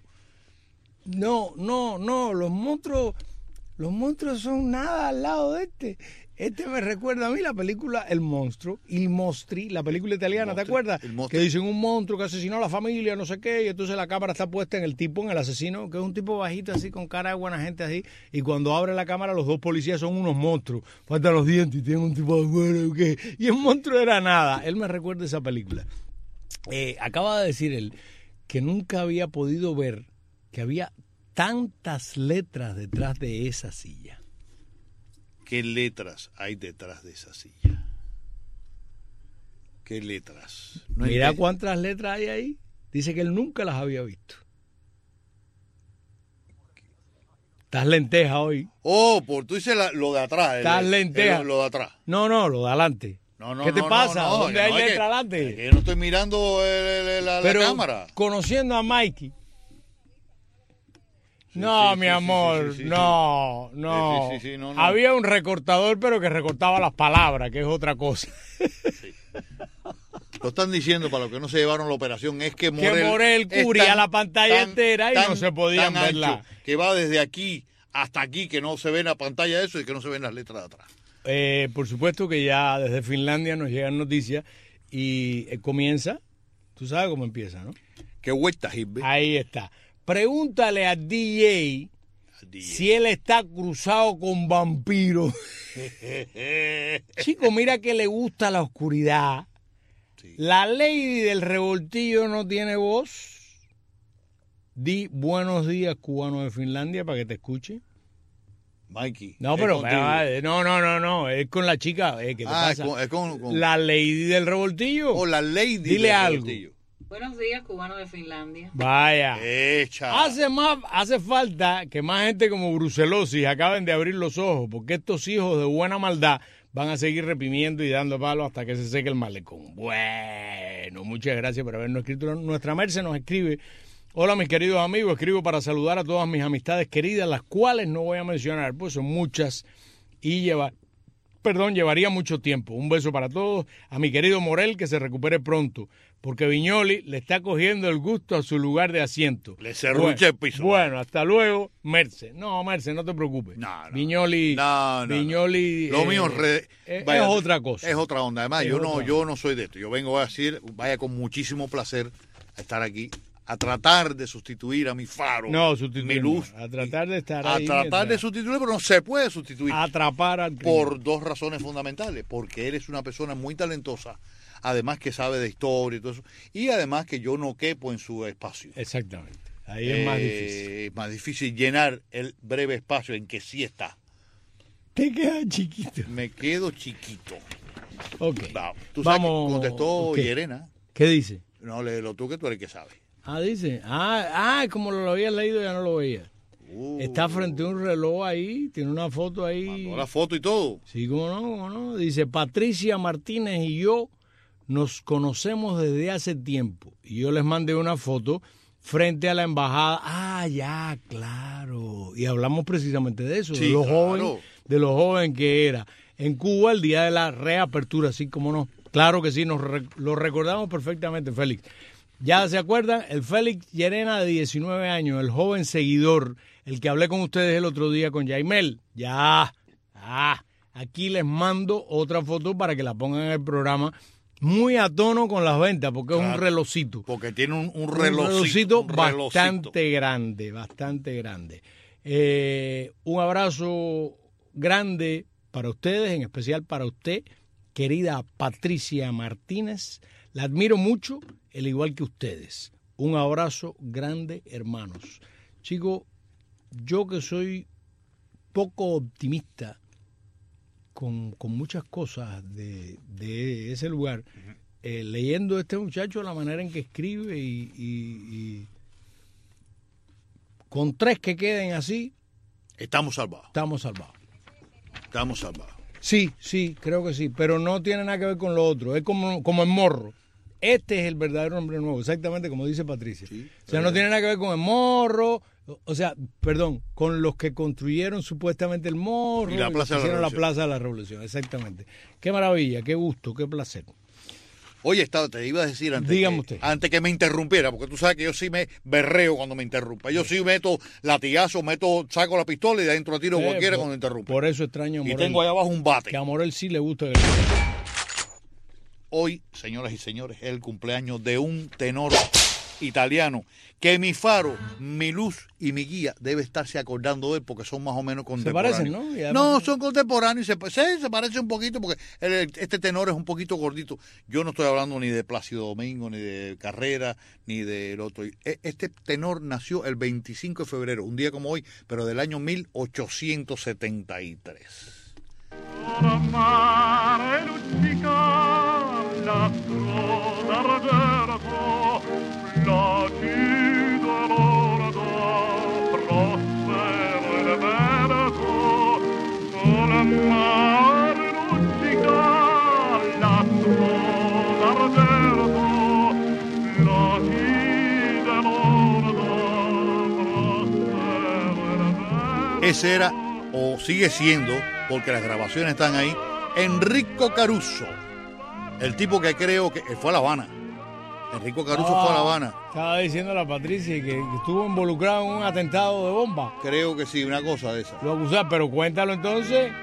[SPEAKER 4] No, no, no, los monstruos, los monstruos son nada al lado de este. Este me recuerda a mí la película El Monstruo, Il Mostri, la película italiana, ¿te acuerdas? Que dicen un monstruo que asesinó a la familia, no sé qué, y entonces la cámara está puesta en el tipo, en el asesino, que es un tipo bajito así, con cara de buena gente así, y cuando abre la cámara los dos policías son unos monstruos, faltan los dientes y tienen un tipo de bueno, ¿qué? Y el monstruo era nada. Él me recuerda esa película. Eh, acaba de decir él que nunca había podido ver que había tantas letras detrás de esa silla.
[SPEAKER 3] ¿Qué letras hay detrás de esa silla? ¿Qué letras? No
[SPEAKER 4] Mira
[SPEAKER 3] entiendo.
[SPEAKER 4] cuántas letras hay ahí. Dice que él nunca las había visto. Estás lenteja hoy.
[SPEAKER 3] Oh, por tú dices la- lo de atrás. el-
[SPEAKER 4] Estás
[SPEAKER 3] el-
[SPEAKER 4] lenteja.
[SPEAKER 3] Lo, lo de atrás.
[SPEAKER 4] No, no, lo de adelante.
[SPEAKER 3] No, no,
[SPEAKER 4] ¿Qué te
[SPEAKER 3] no,
[SPEAKER 4] pasa?
[SPEAKER 3] no, no,
[SPEAKER 4] ¿Dónde
[SPEAKER 3] que
[SPEAKER 4] hay
[SPEAKER 3] no, es
[SPEAKER 4] letra
[SPEAKER 3] que-
[SPEAKER 4] adelante?
[SPEAKER 3] es que yo no estoy mirando el- el- la, la
[SPEAKER 4] Pero
[SPEAKER 3] cámara.
[SPEAKER 4] conociendo a Mikey. no,
[SPEAKER 3] sí,
[SPEAKER 4] mi
[SPEAKER 3] sí, sí,
[SPEAKER 4] amor,
[SPEAKER 3] sí, sí, sí,
[SPEAKER 4] no,
[SPEAKER 3] sí.
[SPEAKER 4] no.
[SPEAKER 3] Sí, sí, sí, no, no.
[SPEAKER 4] Había un recortador, pero que recortaba las palabras, que es otra cosa.
[SPEAKER 3] Lo están diciendo para los que no se llevaron la operación. Es que Morel,
[SPEAKER 4] que Morel
[SPEAKER 3] es
[SPEAKER 4] cubría
[SPEAKER 3] tan-
[SPEAKER 4] la pantalla
[SPEAKER 3] tan-
[SPEAKER 4] entera y
[SPEAKER 3] tan-
[SPEAKER 4] no se podían
[SPEAKER 3] tan
[SPEAKER 4] verla.
[SPEAKER 3] ancho que va desde aquí hasta aquí, que no se ve en la pantalla eso y que no se ven las letras de atrás.
[SPEAKER 4] Eh, por supuesto que ya desde Finlandia nos llegan noticias y eh, comienza, tú sabes cómo empieza, ¿no?
[SPEAKER 3] Qué vuelta, Gilbert.
[SPEAKER 4] Ahí está. Pregúntale a D J si él está cruzado con vampiros. Chico, mira que le gusta la oscuridad. La lady del revoltillo no tiene voz. Di buenos días, cubano de Finlandia, para que te escuche.
[SPEAKER 3] Mikey.
[SPEAKER 4] No,
[SPEAKER 3] es
[SPEAKER 4] pero
[SPEAKER 3] contigo.
[SPEAKER 4] eh, no, no, no, no, es con la chica. Eh, ¿qué te
[SPEAKER 3] Ah, es
[SPEAKER 4] pasa?
[SPEAKER 3] con- es con- con-
[SPEAKER 4] La lady del revoltillo.
[SPEAKER 3] O la lady
[SPEAKER 4] Dile
[SPEAKER 3] del
[SPEAKER 4] algo.
[SPEAKER 3] revoltillo.
[SPEAKER 15] Buenos días, cubano de Finlandia.
[SPEAKER 4] Vaya.
[SPEAKER 3] Echa.
[SPEAKER 4] Hace más, hace falta que más gente como Brucelosis acaben de abrir los ojos, porque estos hijos de buena maldad van a seguir reprimiendo y dando palos hasta que se seque el malecón. Bueno, muchas gracias por habernos escrito. Nuestra Merce nos escribe: hola mis queridos amigos, escribo para saludar a todas mis amistades queridas, las cuales no voy a mencionar, pues son muchas y lleva, perdón, llevaría mucho tiempo. Un beso para todos, a mi querido Morel, que se recupere pronto, porque Viñoli le está cogiendo el gusto a su lugar de asiento.
[SPEAKER 3] Le serrucha el piso.
[SPEAKER 4] Bueno, hasta luego, Merce. No, Merce, no te preocupes.
[SPEAKER 3] No, no.
[SPEAKER 4] Viñoli,
[SPEAKER 3] No, no,
[SPEAKER 4] Viñoli,
[SPEAKER 3] Lo
[SPEAKER 4] eh,
[SPEAKER 3] mío es, re-
[SPEAKER 4] es,
[SPEAKER 3] vaya,
[SPEAKER 4] es otra cosa.
[SPEAKER 3] Es otra onda. Además,
[SPEAKER 4] Es
[SPEAKER 3] yo no,
[SPEAKER 4] otra
[SPEAKER 3] yo no soy de esto. Yo vengo a decir, vaya con muchísimo placer a estar aquí, a tratar de sustituir a mi faro,
[SPEAKER 4] No, sustituir,
[SPEAKER 3] mi luz,
[SPEAKER 4] no, a tratar de estar
[SPEAKER 3] a
[SPEAKER 4] ahí
[SPEAKER 3] tratar
[SPEAKER 4] mientras-
[SPEAKER 3] de sustituir, pero no se puede sustituir.
[SPEAKER 4] Atrapar al
[SPEAKER 3] por dos razones fundamentales. Porque eres una persona muy talentosa, además que sabe de historia y todo eso, y además que yo no quepo en su espacio.
[SPEAKER 4] Exactamente. Ahí es más
[SPEAKER 3] Eh,
[SPEAKER 4] difícil.
[SPEAKER 3] Es más difícil llenar el breve espacio en que sí está.
[SPEAKER 4] Te quedas chiquito.
[SPEAKER 3] Me quedo chiquito.
[SPEAKER 4] Ok.
[SPEAKER 3] Va, tú sabes
[SPEAKER 4] Vamos.
[SPEAKER 3] que contestó
[SPEAKER 4] ¿Qué?
[SPEAKER 3] Yerena.
[SPEAKER 4] ¿Qué dice?
[SPEAKER 3] No, léelo tú, que tú eres el que sabe.
[SPEAKER 4] Ah, dice. Ah, ah, como lo había leído, ya no lo veía.
[SPEAKER 3] Uh,
[SPEAKER 4] Está frente a un reloj ahí, tiene una foto ahí.
[SPEAKER 3] Mandó la foto y todo.
[SPEAKER 4] Sí, cómo no, cómo no. Dice, Patricia Martínez y yo nos conocemos desde hace tiempo. Y yo les mandé una foto frente a la embajada. Ah, ya, claro. Y hablamos precisamente de eso,
[SPEAKER 3] Sí,
[SPEAKER 4] de lo
[SPEAKER 3] claro.
[SPEAKER 4] joven, de lo joven que era. En Cuba, el día de la reapertura, así como no. Claro que sí, nos re- lo recordamos perfectamente, Félix. Ya se acuerdan, el Félix Llerena de diecinueve años, el joven seguidor, el que hablé con ustedes el otro día con Yaimel. Ya, ah, aquí les mando otra foto para que la pongan en el programa. Muy a tono con las ventas, porque
[SPEAKER 3] Claro,
[SPEAKER 4] es un relojito.
[SPEAKER 3] Porque tiene un, un
[SPEAKER 4] Un
[SPEAKER 3] relojcito.
[SPEAKER 4] relojito
[SPEAKER 3] un relojcito.
[SPEAKER 4] bastante grande, bastante grande. Eh, un abrazo grande para ustedes, en especial para usted, querida Patricia Martínez. La admiro mucho, al igual que ustedes. Un abrazo grande, hermanos. Chicos, yo que soy poco optimista con, con muchas cosas de, de ese lugar, eh, leyendo a este muchacho la manera en que escribe y, y- y con tres que queden así,
[SPEAKER 3] Estamos salvados.
[SPEAKER 4] estamos salvados.
[SPEAKER 3] Estamos salvados.
[SPEAKER 4] Sí, sí, creo que sí, pero no tiene nada que ver con lo otro. Es como, como el morro. Este es el verdadero hombre nuevo, exactamente como dice Patricia. o sea, no tiene nada que ver con el morro, o- o sea, perdón, con los que construyeron supuestamente el morro
[SPEAKER 3] Y la Plaza de la
[SPEAKER 4] hicieron la
[SPEAKER 3] Revolución.
[SPEAKER 4] Plaza de la Revolución, exactamente. Qué maravilla, qué gusto, qué placer.
[SPEAKER 3] Oye, estaba, te iba a decir antes
[SPEAKER 4] Dígame
[SPEAKER 3] que,
[SPEAKER 4] usted.
[SPEAKER 3] antes que me interrumpiera, porque tú sabes que yo sí me berreo cuando me interrumpa. Yo sí meto latigazo, meto, saco la pistola y de adentro tiro
[SPEAKER 4] Eh,
[SPEAKER 3] cualquiera
[SPEAKER 4] por-
[SPEAKER 3] cuando interrumpe.
[SPEAKER 4] Por eso extraño a
[SPEAKER 3] Y
[SPEAKER 4] Morel.
[SPEAKER 3] tengo ahí abajo un bate.
[SPEAKER 4] Que a Morel sí le gusta. que-
[SPEAKER 3] Hoy, señoras y señores, es el cumpleaños de un tenor italiano que mi faro, mi luz y mi guía debe estarse acordando de él porque son más o menos contemporáneos.
[SPEAKER 4] parecen, ¿no? Y además-
[SPEAKER 3] No, son contemporáneos y se, sí, se parece un poquito porque el- este tenor es un poquito gordito. Yo no estoy hablando ni de Plácido Domingo, ni de Carrera, ni del otro. E- Este tenor nació el veinticinco de febrero, un día como hoy, pero del año mil ochocientos setenta y tres.
[SPEAKER 14] mare luccica l'astro d'argento placido l'ordo prospero il vento sul mare luccica l'astro d'argento placido l'ordo prospero il vento.
[SPEAKER 3] Ese era, o sigue siendo, porque las grabaciones están ahí, Enrico Caruso, el tipo que creo que fue a La Habana. Enrico Caruso fue a La Habana.
[SPEAKER 4] Estaba diciendo la Patricia que, que estuvo involucrado en un atentado de bomba.
[SPEAKER 3] Creo que sí, una cosa de esa.
[SPEAKER 4] Lo acusaron, pero cuéntalo entonces.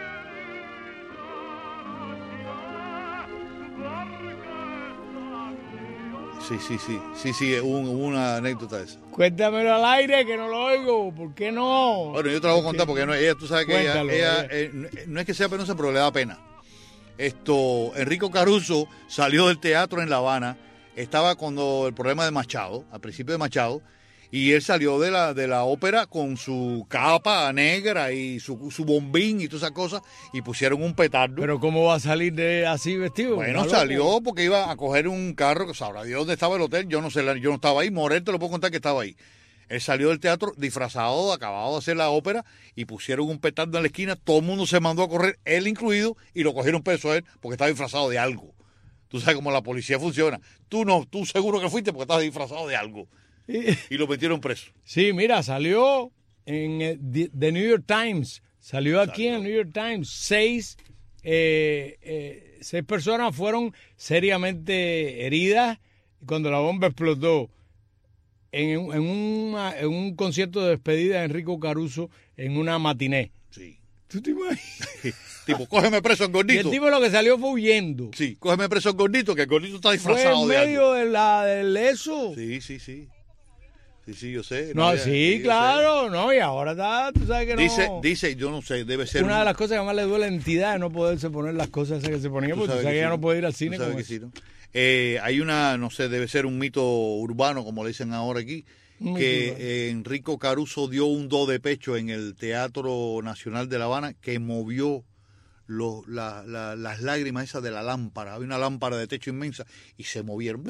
[SPEAKER 3] Sí, sí, sí, sí, sí, hubo, hubo una anécdota de esa.
[SPEAKER 4] Cuéntamelo al aire que no lo oigo. ¿Por qué no?
[SPEAKER 3] Bueno, yo te la voy a contar porque no, ella, tú sabes que ella,
[SPEAKER 4] Cuéntalo,
[SPEAKER 3] ella,
[SPEAKER 4] ella.
[SPEAKER 3] eh, no- no es que sea penosa, pero le da pena. Esto, Enrico Caruso salió del teatro en La Habana, estaba cuando el problema de Machado, al principio de Machado, y él salió de la, de la ópera con su capa negra y su, su bombín y todas esas cosas, y pusieron un petardo.
[SPEAKER 4] Pero ¿cómo va a salir de así vestido?
[SPEAKER 3] Bueno,
[SPEAKER 4] ¿Está loco?
[SPEAKER 3] salió porque iba a coger un carro, que sabrá Dios dónde estaba el hotel, yo no sé, yo no estaba ahí, Morel te lo puedo contar que estaba ahí. Él salió del teatro disfrazado, acabado de hacer la ópera, y pusieron un petardo en la esquina, todo el mundo se mandó a correr, él incluido, y lo cogieron preso a él porque estaba disfrazado de algo. Tú sabes cómo la policía funciona. Tú no, tú seguro que fuiste porque estabas disfrazado de algo. Y lo metieron preso.
[SPEAKER 4] Sí, mira, salió en eh, The The New York Times. Salió aquí en el New York Times. Seis, eh, eh, seis personas fueron seriamente heridas cuando la bomba explotó en, un- en, una- en un concierto de despedida de Enrico Caruso en una matiné.
[SPEAKER 3] Sí.
[SPEAKER 4] ¿Tú te imaginas?
[SPEAKER 3] Tipo, cógeme preso al
[SPEAKER 4] Y
[SPEAKER 3] gordito.
[SPEAKER 4] el tipo lo que salió fue huyendo.
[SPEAKER 3] Sí, cógeme preso al gordito, que el gordito está
[SPEAKER 4] Fue
[SPEAKER 3] disfrazado
[SPEAKER 4] en
[SPEAKER 3] de algo.
[SPEAKER 4] medio de la del eso.
[SPEAKER 3] Sí, sí, sí. Sí, sí, yo sé.
[SPEAKER 4] No,
[SPEAKER 3] ya-
[SPEAKER 4] sí,
[SPEAKER 3] yo
[SPEAKER 4] claro, no, y ahora está, tú sabes que
[SPEAKER 3] sé.
[SPEAKER 4] no.
[SPEAKER 3] Dice, dice, yo no sé, debe ser
[SPEAKER 4] Una
[SPEAKER 3] un-
[SPEAKER 4] de las cosas que más le duele a la entidad es no poderse poner las cosas esas que se ponían,
[SPEAKER 3] Tú
[SPEAKER 4] porque tú
[SPEAKER 3] sabes
[SPEAKER 4] sabes que
[SPEAKER 3] que
[SPEAKER 4] ya
[SPEAKER 3] sí,
[SPEAKER 4] no puede ir al
[SPEAKER 3] tú
[SPEAKER 4] cine
[SPEAKER 3] sabes
[SPEAKER 4] con
[SPEAKER 3] que
[SPEAKER 4] eso.
[SPEAKER 3] sí, ¿no? Eh, hay una, no sé, debe ser un mito urbano, como le dicen ahora aquí,
[SPEAKER 4] Un mito
[SPEAKER 3] que
[SPEAKER 4] urbano.
[SPEAKER 3] eh, Enrico Caruso dio un do de pecho en el Teatro Nacional de La Habana que movió lo- la- la- las lágrimas esas de la lámpara. Había una lámpara de techo inmensa y se movieron.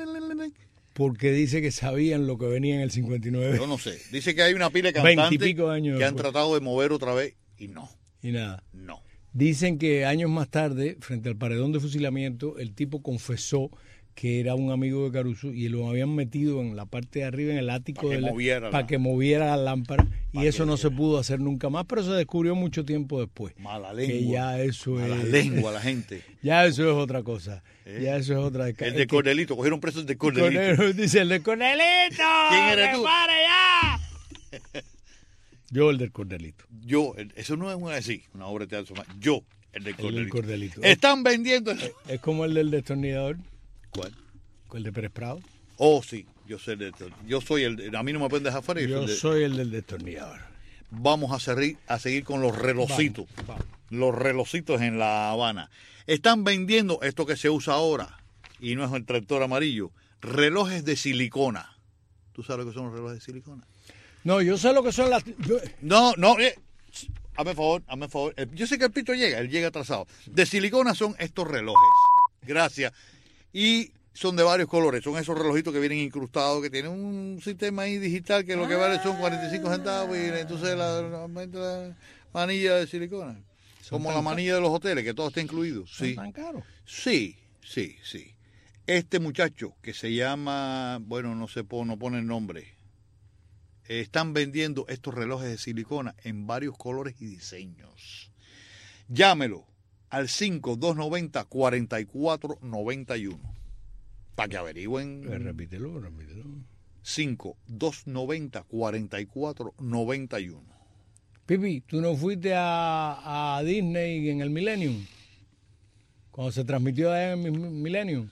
[SPEAKER 4] Porque dice que sabían lo que venía en el cincuenta y nueve.
[SPEAKER 3] Yo no sé. Dice que hay una pila de
[SPEAKER 4] Veintipico
[SPEAKER 3] cantantes
[SPEAKER 4] años
[SPEAKER 3] que han
[SPEAKER 4] después.
[SPEAKER 3] tratado de mover otra vez y no,
[SPEAKER 4] Y nada.
[SPEAKER 3] no.
[SPEAKER 4] Dicen que años más tarde, frente al paredón de fusilamiento, el tipo confesó que era un amigo de Caruso, y lo habían metido en la parte de arriba, en el ático,
[SPEAKER 3] Para que
[SPEAKER 4] de la-
[SPEAKER 3] moviera
[SPEAKER 4] para
[SPEAKER 3] la-
[SPEAKER 4] que moviera la lámpara, y
[SPEAKER 3] Para
[SPEAKER 4] eso
[SPEAKER 3] que-
[SPEAKER 4] no se pudo hacer nunca más, pero se descubrió mucho tiempo después.
[SPEAKER 3] Mala
[SPEAKER 4] Que
[SPEAKER 3] lengua.
[SPEAKER 4] ya eso
[SPEAKER 3] Mala
[SPEAKER 4] es...
[SPEAKER 3] lengua la gente.
[SPEAKER 4] Ya eso es otra cosa.
[SPEAKER 3] ¿Eh?
[SPEAKER 4] Ya eso es otra...
[SPEAKER 3] El de Cornelito, cogieron preso el de Cornelito.
[SPEAKER 4] Cornelito, dice el de Cornelito.
[SPEAKER 3] ¿Quién eres
[SPEAKER 4] ¡Que
[SPEAKER 3] tú?
[SPEAKER 4] pare ya! Yo, el del Cornelito.
[SPEAKER 3] Yo, el- eso no es una así, una obra de teatro. Yo, el de
[SPEAKER 4] El del
[SPEAKER 3] Cornelito.
[SPEAKER 4] Cornelito.
[SPEAKER 3] Están vendiendo. el-
[SPEAKER 4] Es como el del destornillador.
[SPEAKER 3] ¿Cuál?
[SPEAKER 4] El de Pérez Prado.
[SPEAKER 3] Oh, sí, yo sé. de- Yo soy el. de- A mí no me pueden dejar fuera.
[SPEAKER 4] Yo
[SPEAKER 3] soy el de-
[SPEAKER 4] soy el del destornillador.
[SPEAKER 3] Vamos a seguir, a seguir con los relocitos.
[SPEAKER 4] Vamos, vamos.
[SPEAKER 3] Los relocitos en La Habana. Están vendiendo esto que se usa ahora, y no es el tractor amarillo, relojes de silicona. ¿Tú sabes lo que son los relojes de silicona?
[SPEAKER 4] No, yo sé lo que son las... yo-
[SPEAKER 3] No, no, eh, hazme favor, hazme favor. Eh, Yo sé que el pito llega, él llega atrasado. De silicona son estos relojes. Gracias. Y son de varios colores. Son esos relojitos que vienen incrustados, que tienen un sistema ahí digital que lo que vale son cuarenta y cinco centavos y entonces la, la, la manilla de silicona. Como la manilla de los hoteles, que todo está incluido.
[SPEAKER 4] ¿Son
[SPEAKER 3] Sí.
[SPEAKER 4] tan caros?
[SPEAKER 3] Sí, sí, sí. Este muchacho que se llama, bueno, no se pone, no pone el nombre. Eh, están vendiendo estos relojes de silicona en varios colores y diseños. Llámelo al cinco dos nueve cero, cuatro cuatro nueve uno para que averigüen.
[SPEAKER 4] Eh, Repítelo, repítelo.
[SPEAKER 3] cinco dos nueve cero, cuatro cuatro nueve uno.
[SPEAKER 4] Pipi, ¿tú no fuiste a, a Disney en el Millennium? Cuando se transmitió allá en el Mi- Millennium.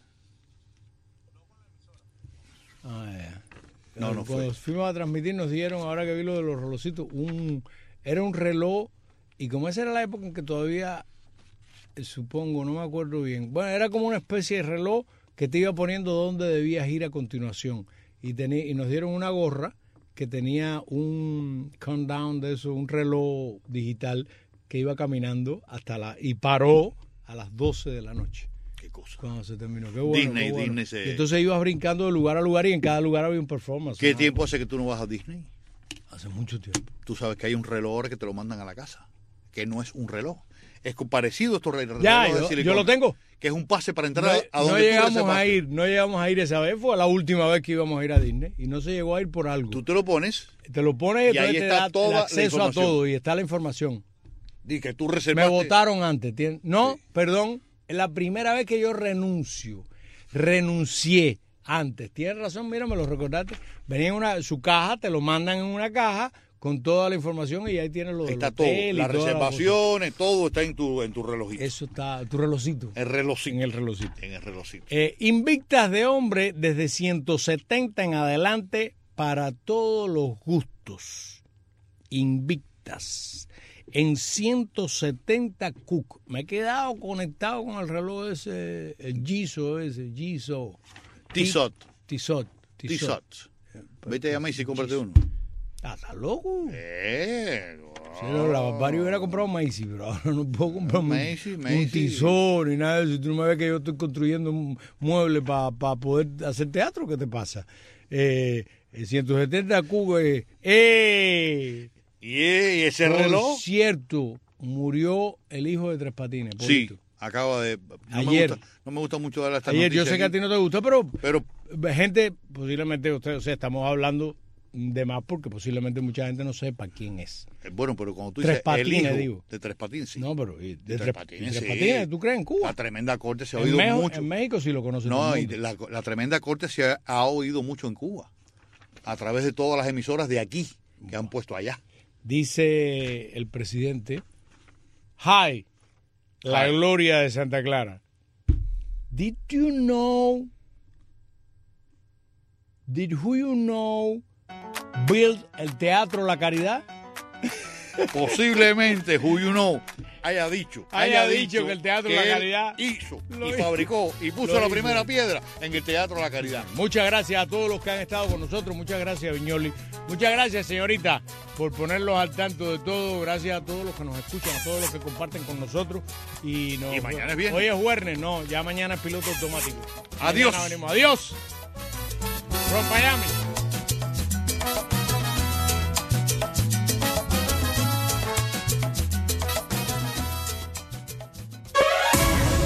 [SPEAKER 4] Ah, ya.
[SPEAKER 3] No, no
[SPEAKER 4] Cuando
[SPEAKER 3] fue.
[SPEAKER 4] fuimos a transmitir nos dieron, ahora que vi lo de los relojcitos, un, era un reloj, y como esa era la época en que todavía, eh, supongo, no me acuerdo bien, bueno, era como una especie de reloj que te iba poniendo dónde debías ir a continuación. Y, tení- y nos dieron una gorra que tenía un countdown de eso, un reloj digital que iba caminando hasta la... y paró a las doce de la noche.
[SPEAKER 3] Qué cosa.
[SPEAKER 4] Cuando se terminó. Qué bueno,
[SPEAKER 3] Disney,
[SPEAKER 4] qué bueno.
[SPEAKER 3] Disney se-
[SPEAKER 4] Y entonces ibas brincando de lugar a lugar y en cada lugar había un performance.
[SPEAKER 3] ¿Qué
[SPEAKER 4] ¿no?
[SPEAKER 3] tiempo hace que tú no vas a Disney?
[SPEAKER 4] Hace mucho tiempo.
[SPEAKER 3] Tú sabes que hay un reloj ahora que te lo mandan a la casa, que no es un reloj. Es co- parecido a estos re- relojes
[SPEAKER 4] Ya,
[SPEAKER 3] de
[SPEAKER 4] yo,
[SPEAKER 3] silicona.
[SPEAKER 4] yo lo tengo.
[SPEAKER 3] Que es un pase para entrar
[SPEAKER 4] No,
[SPEAKER 3] a donde
[SPEAKER 4] no
[SPEAKER 3] tú
[SPEAKER 4] llegamos
[SPEAKER 3] ese
[SPEAKER 4] a
[SPEAKER 3] pase.
[SPEAKER 4] ir, no llegamos a ir esa vez, fue la última vez que íbamos a ir a Disney y no se llegó a ir por algo.
[SPEAKER 3] Tú te lo pones
[SPEAKER 4] Te lo pones y,
[SPEAKER 3] y ahí
[SPEAKER 4] entonces te
[SPEAKER 3] está
[SPEAKER 4] da
[SPEAKER 3] toda
[SPEAKER 4] el
[SPEAKER 3] la
[SPEAKER 4] acceso a
[SPEAKER 3] información.
[SPEAKER 4] todo y está la información.
[SPEAKER 3] y que tú
[SPEAKER 4] Me
[SPEAKER 3] reservaste.
[SPEAKER 4] votaron antes. ¿tien- No, perdón, es la primera vez que yo renuncio. Renuncié antes. Tienes razón, mira, me lo recordaste. Venía en una, su caja, te lo mandan en una caja con toda la información y ahí tienes lo del
[SPEAKER 3] Está todo,
[SPEAKER 4] hotel y
[SPEAKER 3] las
[SPEAKER 4] toda la cosa.
[SPEAKER 3] reservaciones, todo está en tu, en tu relojito.
[SPEAKER 4] Eso está, tu relojito.
[SPEAKER 3] El relojito.
[SPEAKER 4] En el relojito.
[SPEAKER 3] En el relojito.
[SPEAKER 4] Eh, invictas de hombre desde ciento setenta en adelante para todos los gustos. Invictas. En ciento setenta Cook. Me he quedado conectado con el reloj ese, el Giso ese, Giso.
[SPEAKER 3] Tissot.
[SPEAKER 4] Tissot.
[SPEAKER 3] Tissot. Vete a Macy y cómprate uno.
[SPEAKER 4] Ah, ¿estás loco?
[SPEAKER 3] Eh,
[SPEAKER 4] Sí, no, la barbarie hubiera comprado Macy, pero ahora no puedo comprar un-
[SPEAKER 3] Macy,
[SPEAKER 4] un
[SPEAKER 3] Macy.
[SPEAKER 4] tizón ni nada de eso. Tú no me ves que yo estoy construyendo un mueble para poder hacer teatro. ¿Qué te pasa? Eh, el ciento setenta Cuba. Eh, ¡eh!
[SPEAKER 3] ¿Y, y ese
[SPEAKER 4] Por
[SPEAKER 3] reloj?
[SPEAKER 4] cierto, murió el hijo de Tres Patines.
[SPEAKER 3] Sí,
[SPEAKER 4] Polito.
[SPEAKER 3] acaba de... No
[SPEAKER 4] Ayer.
[SPEAKER 3] Me gusta, no me gusta mucho dar esta
[SPEAKER 4] Ayer, yo
[SPEAKER 3] noticia
[SPEAKER 4] sé que a
[SPEAKER 3] aquí.
[SPEAKER 4] ti no te gustó, pero,
[SPEAKER 3] pero
[SPEAKER 4] gente, posiblemente usted, o sea, estamos hablando de más porque posiblemente mucha gente no sepa quién es.
[SPEAKER 3] Eh, Bueno, pero cuando tú
[SPEAKER 4] Tres
[SPEAKER 3] dices
[SPEAKER 4] Patines,
[SPEAKER 3] el hijo
[SPEAKER 4] digo.
[SPEAKER 3] de Tres Patines, sí.
[SPEAKER 4] No, pero ¿y de,
[SPEAKER 3] De
[SPEAKER 4] Tres,
[SPEAKER 3] Tres Patines,
[SPEAKER 4] Tres
[SPEAKER 3] sí.
[SPEAKER 4] Patines, ¿tú crees en Cuba?
[SPEAKER 3] La tremenda corte se ha
[SPEAKER 4] En
[SPEAKER 3] oído
[SPEAKER 4] México-
[SPEAKER 3] mucho.
[SPEAKER 4] En México sí lo conocen todo
[SPEAKER 3] No,
[SPEAKER 4] el
[SPEAKER 3] y
[SPEAKER 4] mundo.
[SPEAKER 3] la, la tremenda corte se ha, ha oído mucho en Cuba, a través de todas las emisoras de aquí, que han puesto allá.
[SPEAKER 4] Dice el presidente, hi, la
[SPEAKER 3] Hi.
[SPEAKER 4] gloria de Santa Clara. Did you know, did who you know build el Teatro La Caridad?
[SPEAKER 3] Posiblemente, who you know, haya dicho,
[SPEAKER 4] Haya dicho que el Teatro La
[SPEAKER 3] él
[SPEAKER 4] Caridad
[SPEAKER 3] hizo
[SPEAKER 4] lo
[SPEAKER 3] y
[SPEAKER 4] hizo.
[SPEAKER 3] fabricó y puso
[SPEAKER 4] Lo
[SPEAKER 3] la
[SPEAKER 4] hizo.
[SPEAKER 3] primera piedra en el Teatro La Caridad.
[SPEAKER 4] Muchas gracias a todos los que han estado con nosotros. Muchas gracias, Viñoli. Muchas gracias, señorita, por ponerlos al tanto de todo. Gracias a todos los que nos escuchan, a todos los que comparten con nosotros. Y, nos-
[SPEAKER 3] Y mañana es viernes.
[SPEAKER 4] Hoy es viernes, no, ya mañana es piloto automático.
[SPEAKER 3] Adiós.
[SPEAKER 4] Mañana venimos. Adiós. From Miami.